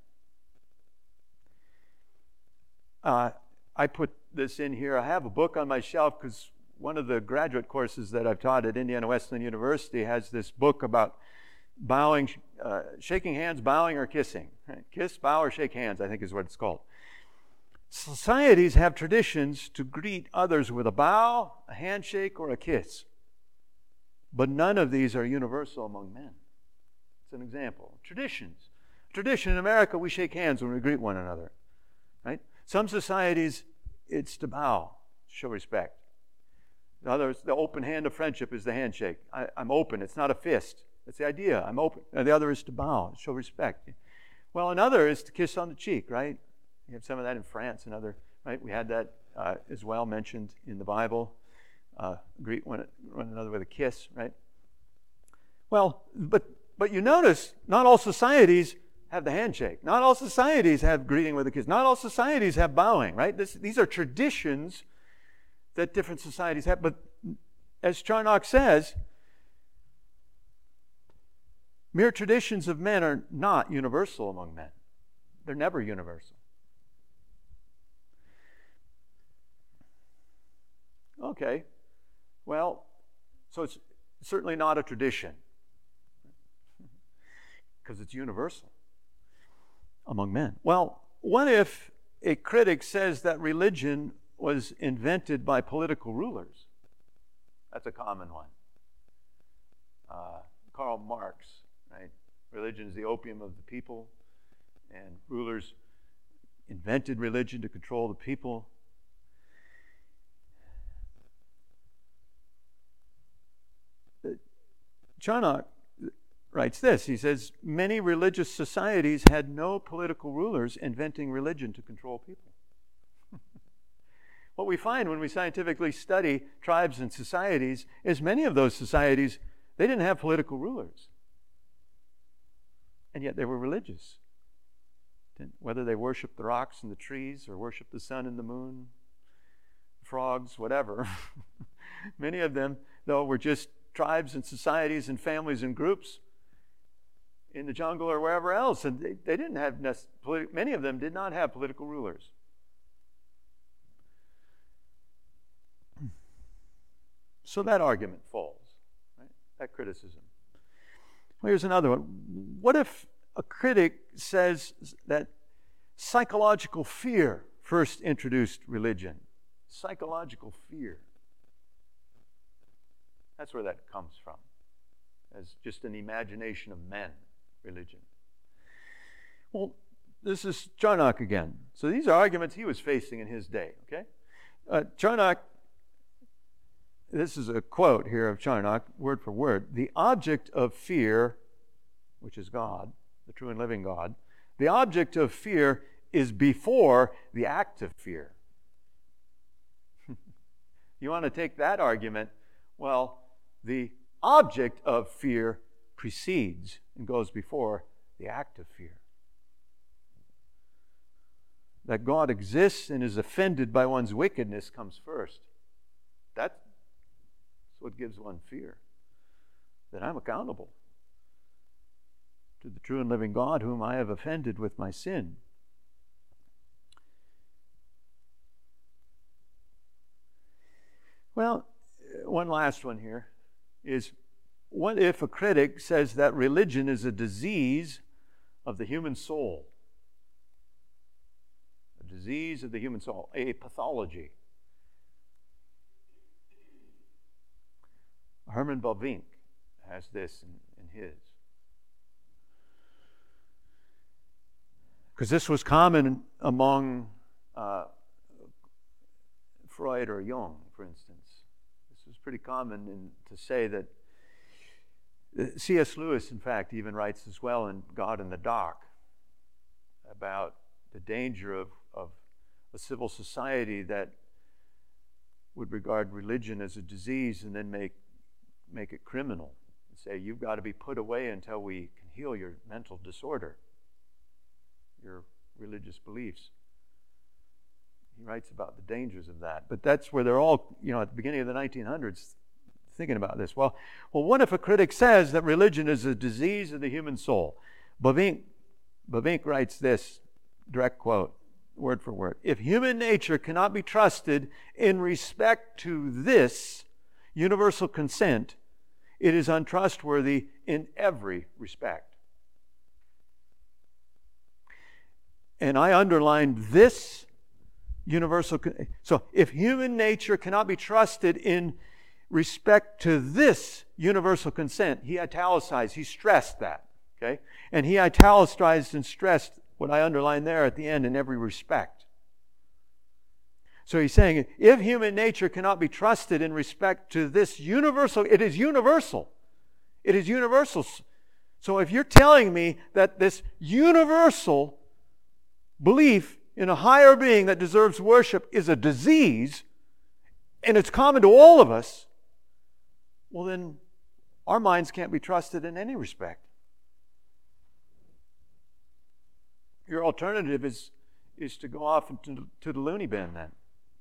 [SPEAKER 1] I put this in here. I have a book on my shelf because one of the graduate courses that I've taught at Indiana Wesleyan University has this book about bowing, shaking hands, bowing, or kissing. Right? Kiss, bow, or shake hands, I think is what it's called. Societies have traditions to greet others with a bow, a handshake, or a kiss. But none of these are universal among men. It's an example. Traditions. Tradition in America, we shake hands when we greet one another. Right? Some societies, it's to bow, show respect. Others, the open hand of friendship is the handshake. I'm open. It's not a fist. That's the idea. I'm open. And the other is to bow, show respect. Well, another is to kiss on the cheek, right? You have some of that in France and other, right? We had that as well mentioned in the Bible. Greet one another with a kiss, right? Well, but you notice, not all societies have the handshake. Not all societies have greeting with a kiss. Not all societies have bowing, right? These are traditions that different societies have. But as Charnock says, mere traditions of men are not universal among men. They're never universal. Okay, well, so it's certainly not a tradition because it's universal among men. Well, what if a critic says that religion was invented by political rulers? That's a common one. Karl Marx, right? Religion is the opium of the people, and rulers invented religion to control the people. Charnock writes this. He says, many religious societies had no political rulers inventing religion to control people. What we find when we scientifically study tribes and societies is many of those societies, they didn't have political rulers. And yet they were religious. Whether they worshiped the rocks and the trees or worshiped the sun and the moon, frogs, whatever. Many of them, though, were just tribes and societies and families and groups in the jungle or wherever else. And they didn't have, many of them did not have political rulers. So that argument falls, right? That criticism. Well, here's another one. What if a critic says that psychological fear first introduced religion? Psychological fear. That's where that comes from, as just an imagination of men, religion. Well, this is Charnock again. So these are arguments he was facing in his day, okay? Charnock, this is a quote here of Charnock, word for word. The object of fear, which is God, the true and living God, the object of fear is before the act of fear. You want to take that argument? Well, the object of fear precedes and goes before the act of fear. That God exists and is offended by one's wickedness comes first. That's what gives one fear. That I'm accountable to the true and living God whom I have offended with my sin. Well, one last one here is, what if a critic says that religion is a disease of the human soul? A disease of the human soul, a pathology. Herman Bavinck has this in his. Because this was common among Freud or Jung, for instance. This was pretty common to say that C.S. Lewis, in fact, even writes as well in God in the Dock about the danger of a civil society that would regard religion as a disease and then make it criminal. And say, you've got to be put away until we can heal your mental disorder, your religious beliefs. He writes about the dangers of that. But that's where they're all, at the beginning of the 1900s, thinking about this. Well, what if a critic says that religion is a disease of the human soul? Bavinck writes this, direct quote, word for word. If human nature cannot be trusted in respect to this universal consent, it is untrustworthy in every respect. And I underlined this universal. So if human nature cannot be trusted in respect to this universal consent, he italicized, he stressed that. Okay? And he italicized and stressed what I underlined there at the end, in every respect. So he's saying, if human nature cannot be trusted in respect to this universal, it is universal. It is universal. So if you're telling me that this universal belief in a higher being that deserves worship is a disease, and it's common to all of us, well then our minds can't be trusted in any respect. Your alternative is to go off into the loony bin then.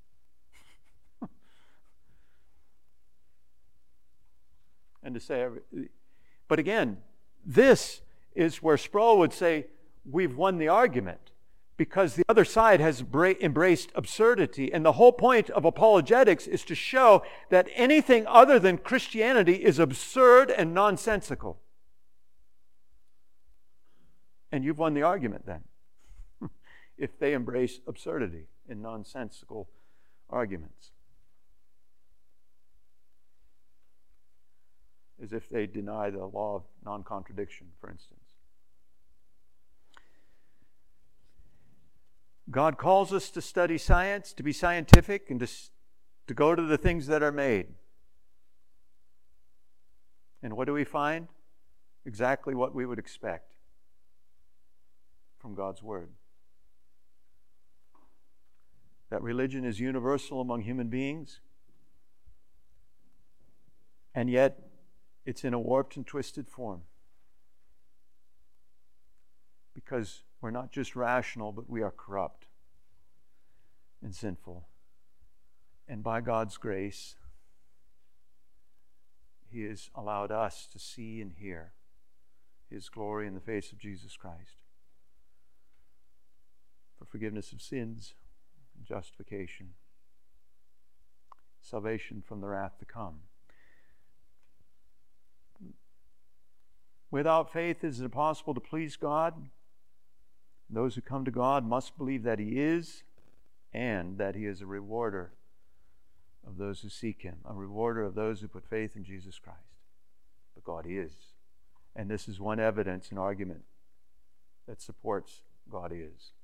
[SPEAKER 1] And to say, but again, this is where Sproul would say we've won the argument, because the other side has embraced absurdity. And the whole point of apologetics is to show that anything other than Christianity is absurd and nonsensical. And you've won the argument then, if they embrace absurdity and nonsensical arguments. As if they deny the law of non-contradiction, for instance. God calls us to study science, to be scientific, and to go to the things that are made. And what do we find? Exactly what we would expect from God's Word. That religion is universal among human beings, and yet it's in a warped and twisted form. Because we're not just rational, but we are corrupt and sinful. And by God's grace, He has allowed us to see and hear His glory in the face of Jesus Christ for forgiveness of sins, justification, salvation from the wrath to come. Without faith, is it impossible to please God? Those who come to God must believe that He is, and that He is a rewarder of those who seek Him, a rewarder of those who put faith in Jesus Christ. But God is. And this is one evidence and argument that supports God is.